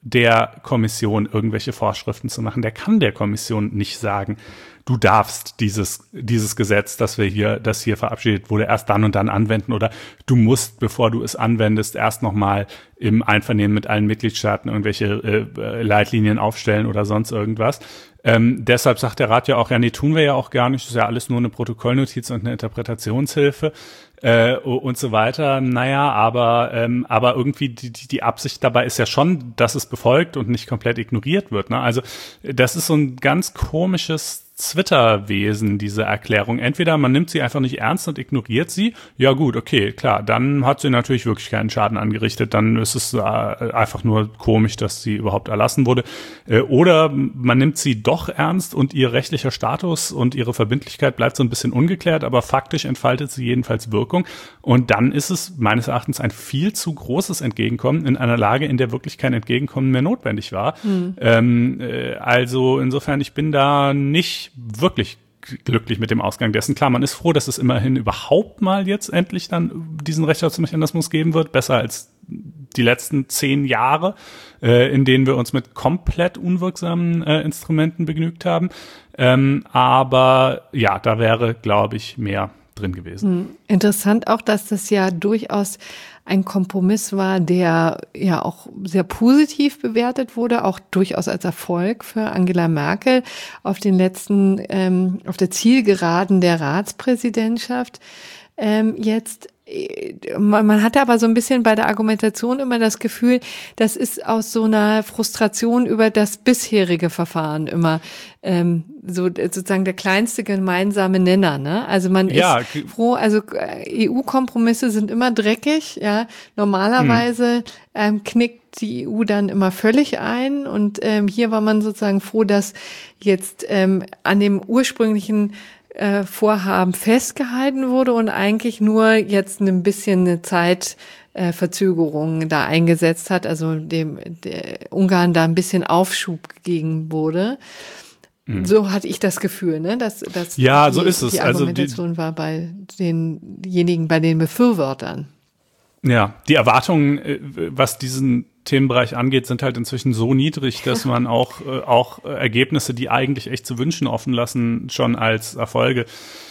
der Kommission irgendwelche Vorschriften zu machen. Der kann der Kommission nicht sagen, du darfst dieses, dieses Gesetz, das wir hier, das hier verabschiedet wurde, erst dann und dann anwenden, oder du musst, bevor du es anwendest, erst nochmal im Einvernehmen mit allen Mitgliedstaaten irgendwelche äh, Leitlinien aufstellen oder sonst irgendwas. Ähm, deshalb sagt der Rat ja auch, ja, nee, tun wir ja auch gar nicht, das ist ja alles nur eine Protokollnotiz und eine Interpretationshilfe äh, und so weiter. Naja, aber ähm, aber irgendwie die, die, die Absicht dabei ist ja schon, dass es befolgt und nicht komplett ignoriert wird. Ne? Also das ist so ein ganz komisches Zwitterwesen, diese Erklärung. Entweder man nimmt sie einfach nicht ernst und ignoriert sie. Ja gut, okay, klar, dann hat sie natürlich wirklich keinen Schaden angerichtet. Dann ist es äh, einfach nur komisch, dass sie überhaupt erlassen wurde. Äh, oder man nimmt sie doch ernst und ihr rechtlicher Status und ihre Verbindlichkeit bleibt so ein bisschen ungeklärt, aber faktisch entfaltet sie jedenfalls Wirkung. Und dann ist es meines Erachtens ein viel zu großes Entgegenkommen in einer Lage, in der wirklich kein Entgegenkommen mehr notwendig war. Mhm. Ähm, äh, also insofern, ich bin da nicht wirklich glücklich mit dem Ausgang dessen. Klar, man ist froh, dass es immerhin überhaupt mal jetzt endlich dann diesen Rechtsstaatsmechanismus geben wird. Besser als die letzten zehn Jahre, äh, in denen wir uns mit komplett unwirksamen äh, Instrumenten begnügt haben. Ähm, aber ja, da wäre, glaube ich, mehr drin gewesen. Interessant auch, dass das ja durchaus ein Kompromiss war, der ja auch sehr positiv bewertet wurde, auch durchaus als Erfolg für Angela Merkel auf den letzten, ähm, auf der Zielgeraden der Ratspräsidentschaft. Ähm, jetzt, man, man hatte aber so ein bisschen bei der Argumentation immer das Gefühl, das ist aus so einer Frustration über das bisherige Verfahren immer ähm, so sozusagen der kleinste gemeinsame Nenner, ne? Also man ja, ist froh, also E U-Kompromisse sind immer dreckig, ja. Normalerweise hm. ähm, knickt die E U dann immer völlig ein und ähm, hier war man sozusagen froh, dass jetzt ähm, an dem ursprünglichen Vorhaben festgehalten wurde und eigentlich nur jetzt ein bisschen eine Zeitverzögerung äh, da eingesetzt hat, also dem der Ungarn da ein bisschen Aufschub gegeben wurde. Mhm. So hatte ich das Gefühl, ne, dass, dass ja, die, so ist es. die Argumentation also die, war bei denjenigen, bei den Befürwortern. Ja, die Erwartungen, was diesen Themenbereich angeht, sind halt inzwischen so niedrig, dass man auch, äh, auch Ergebnisse, die eigentlich echt zu wünschen offen lassen, schon als Erfolge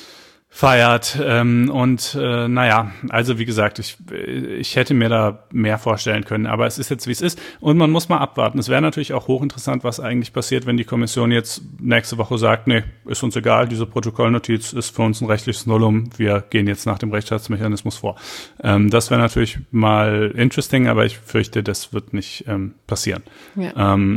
feiert. Ähm, und äh, naja, also wie gesagt, ich, ich hätte mir da mehr vorstellen können, aber es ist jetzt, wie es ist. Und man muss mal abwarten. Es wäre natürlich auch hochinteressant, was eigentlich passiert, wenn die Kommission jetzt nächste Woche sagt, nee, ist uns egal, diese Protokollnotiz ist für uns ein rechtliches Nullum, wir gehen jetzt nach dem Rechtsstaatsmechanismus vor. Ähm, das wäre natürlich mal interesting, aber ich fürchte, das wird nicht ähm, passieren. Ja. Ähm,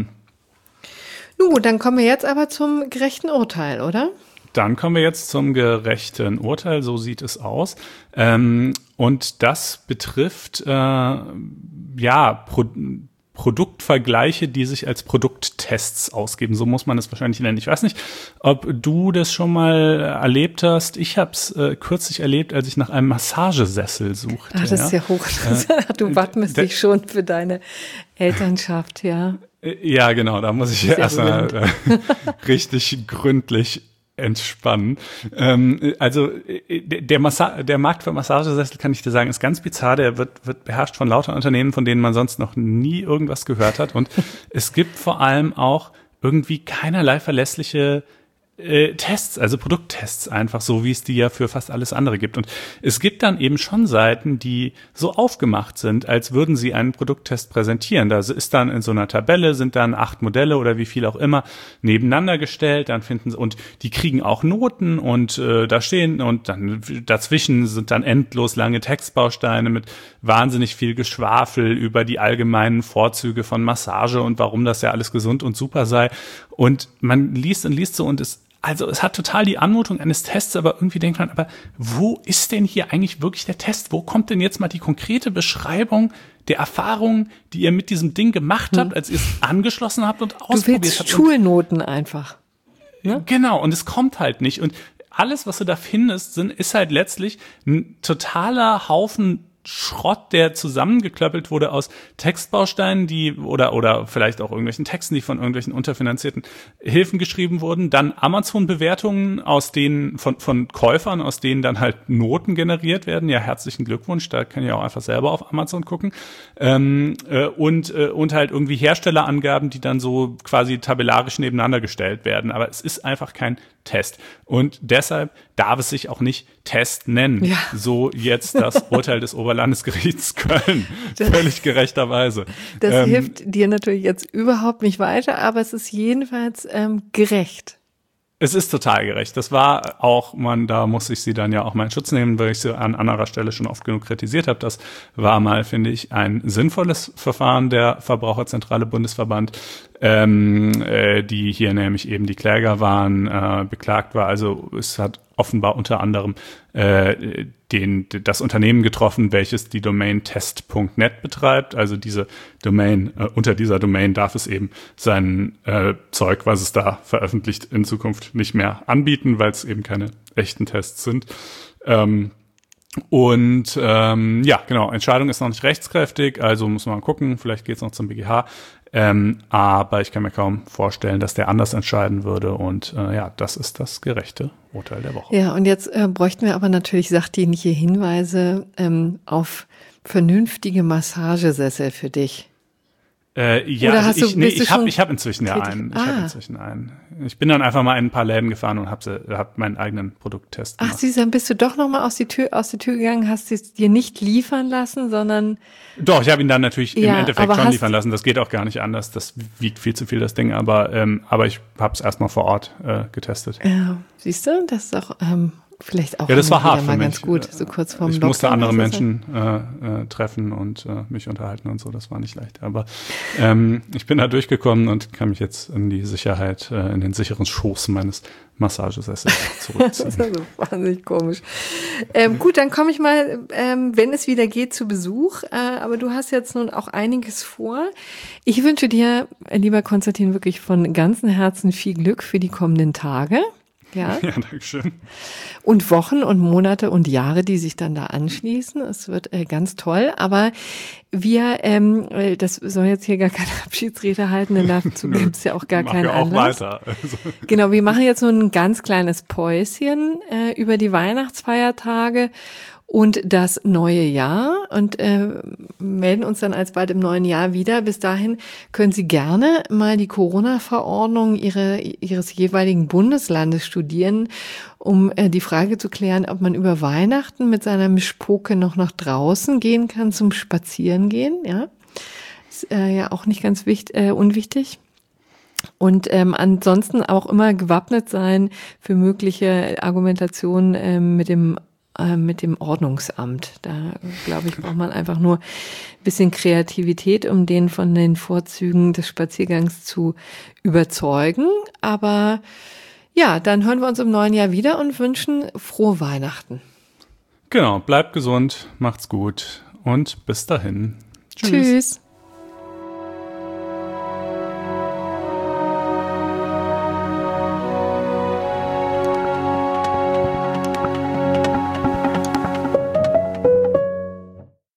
Nun gut, dann kommen wir jetzt aber zum gerechten Urteil, oder? Dann kommen wir jetzt zum gerechten Urteil, so sieht es aus. Ähm, und das betrifft äh, ja Pro- Produktvergleiche, die sich als Produkttests ausgeben. So muss man es wahrscheinlich nennen. Ich weiß nicht, ob du das schon mal erlebt hast. Ich habe es äh, kürzlich erlebt, als ich nach einem Massagesessel suchte. Ach, das ja. ist ja hochinteressant. Äh, du wappnest dich schon für deine Elternschaft, ja. Ja, genau. Da muss ich erstmal äh, richtig gründlich entspannen. Ähm, also der, Massa- der Markt für Massagesessel, kann ich dir sagen, ist ganz bizarr. Der wird, wird beherrscht von lauter Unternehmen, von denen man sonst noch nie irgendwas gehört hat. Und es gibt vor allem auch irgendwie keinerlei verlässliche äh, Tests, also Produkttests einfach, so wie es die ja für fast alles andere gibt. Und es gibt dann eben schon Seiten, die so aufgemacht sind, als würden sie einen Produkttest präsentieren. Da ist dann in so einer Tabelle, sind dann acht Modelle oder wie viel auch immer nebeneinander gestellt, dann finden sie, und die kriegen auch Noten und äh, da stehen, und dann dazwischen sind dann endlos lange Textbausteine mit wahnsinnig viel Geschwafel über die allgemeinen Vorzüge von Massage und warum das ja alles gesund und super sei. Und man liest und liest so, und es Also es hat total die Anmutung eines Tests, aber irgendwie denkt man, aber wo ist denn hier eigentlich wirklich der Test? Wo kommt denn jetzt mal die konkrete Beschreibung der Erfahrungen, die ihr mit diesem Ding gemacht habt, als ihr es angeschlossen habt und ausprobiert habt? Du willst Schulnoten einfach. Ne? Genau, und es kommt halt nicht. Und alles, was du da findest, sind, ist halt letztlich ein totaler Haufen Schrott, der zusammengeklöppelt wurde aus Textbausteinen, die oder oder vielleicht auch irgendwelchen Texten, die von irgendwelchen unterfinanzierten Hilfen geschrieben wurden. Dann Amazon-Bewertungen, aus denen von von Käufern, aus denen dann halt Noten generiert werden. Ja, herzlichen Glückwunsch, da kann ich auch einfach selber auf Amazon gucken. Ähm, äh, und äh, und halt irgendwie Herstellerangaben, die dann so quasi tabellarisch nebeneinander gestellt werden. Aber es ist einfach kein Test. Und deshalb darf es sich auch nicht Test nennen. Ja. So jetzt das Urteil des Oberlandesgerichts Köln. Das, völlig gerechterweise. Das ähm, hilft dir natürlich jetzt überhaupt nicht weiter, aber es ist jedenfalls ähm, gerecht. Es ist total gerecht. Das war auch, man, da muss ich sie dann ja auch mal in Schutz nehmen, weil ich sie an anderer Stelle schon oft genug kritisiert habe. Das war mal, finde ich, ein sinnvolles Verfahren der Verbraucherzentrale Bundesverband, ähm, äh, die hier nämlich eben die Kläger waren, äh, beklagt war. Also es hat offenbar unter anderem äh, den, das Unternehmen getroffen, welches die Domain test punkt net betreibt. Also diese Domain, äh, unter dieser Domain darf es eben sein äh, Zeug, was es da veröffentlicht, in Zukunft nicht mehr anbieten, weil es eben keine echten Tests sind. Ähm, und ähm, ja, genau, Entscheidung ist noch nicht rechtskräftig, also muss man mal gucken, vielleicht geht es noch zum B G H. Ähm, aber ich kann mir kaum vorstellen, dass der anders entscheiden würde. Und äh, ja, das ist das gerechte Urteil der Woche. Ja, und jetzt äh, bräuchten wir aber natürlich sachdienliche Hinweise ähm, auf vernünftige Massagesessel für dich. Äh, ja, Oder also hast ich, du, nee, bist ich du habe schon ich hab inzwischen ja tätig? einen. Ich Ah. habe inzwischen einen. Ich bin dann einfach mal in ein paar Läden gefahren und habe hab meinen eigenen Produkttest gemacht. Ach, siehst du, dann bist du doch nochmal aus, die Tür, aus der Tür gegangen, hast es dir nicht liefern lassen, sondern... Doch, ich habe ihn dann natürlich ja, im Endeffekt schon hast, liefern lassen. Das geht auch gar nicht anders. Das wiegt viel zu viel, das Ding. Aber, ähm, aber ich habe es erstmal vor Ort äh, getestet. Ja, siehst du, das ist auch... Ähm, Vielleicht auch ja, das war hart mal für ganz mich. gut, so kurz vorm Ich Lockdown. musste andere Menschen äh, äh, treffen und äh, mich unterhalten und so, das war nicht leicht. Aber ähm, ich bin da durchgekommen und kann mich jetzt in die Sicherheit, äh, in den sicheren Schoß meines Massagesessels zurückziehen. Das ist also wahnsinnig komisch. Ähm, gut, dann komme ich mal, ähm, wenn es wieder geht, zu Besuch. Äh, aber du hast jetzt nun auch einiges vor. Ich wünsche dir, lieber Konstantin, wirklich von ganzem Herzen viel Glück für die kommenden Tage. Ja. Ja, danke schön. Und Wochen und Monate und Jahre, die sich dann da anschließen. Es wird äh, ganz toll. Aber wir, ähm, das soll jetzt hier gar keine Abschiedsrede halten, denn dazu gibt es ja auch gar keinen ja auch Anlass. Weiter. Also. Genau, wir machen jetzt so ein ganz kleines Päuschen äh, über die Weihnachtsfeiertage und das neue Jahr und äh, melden uns dann alsbald im neuen Jahr wieder. Bis dahin können Sie gerne mal die Corona-Verordnung ihre, Ihres jeweiligen Bundeslandes studieren, um äh, die Frage zu klären, ob man über Weihnachten mit seiner Mischpoke noch nach draußen gehen kann zum Spazierengehen. Ja, ist äh, ja auch nicht ganz wichtig, äh, unwichtig. Und ähm, ansonsten auch immer gewappnet sein für mögliche Argumentationen äh, mit dem mit dem Ordnungsamt. Da, glaube ich, braucht man einfach nur ein bisschen Kreativität, um den von den Vorzügen des Spaziergangs zu überzeugen. Aber ja, dann hören wir uns im neuen Jahr wieder und wünschen frohe Weihnachten. Genau, bleibt gesund, macht's gut und bis dahin. Tschüss. Tschüss.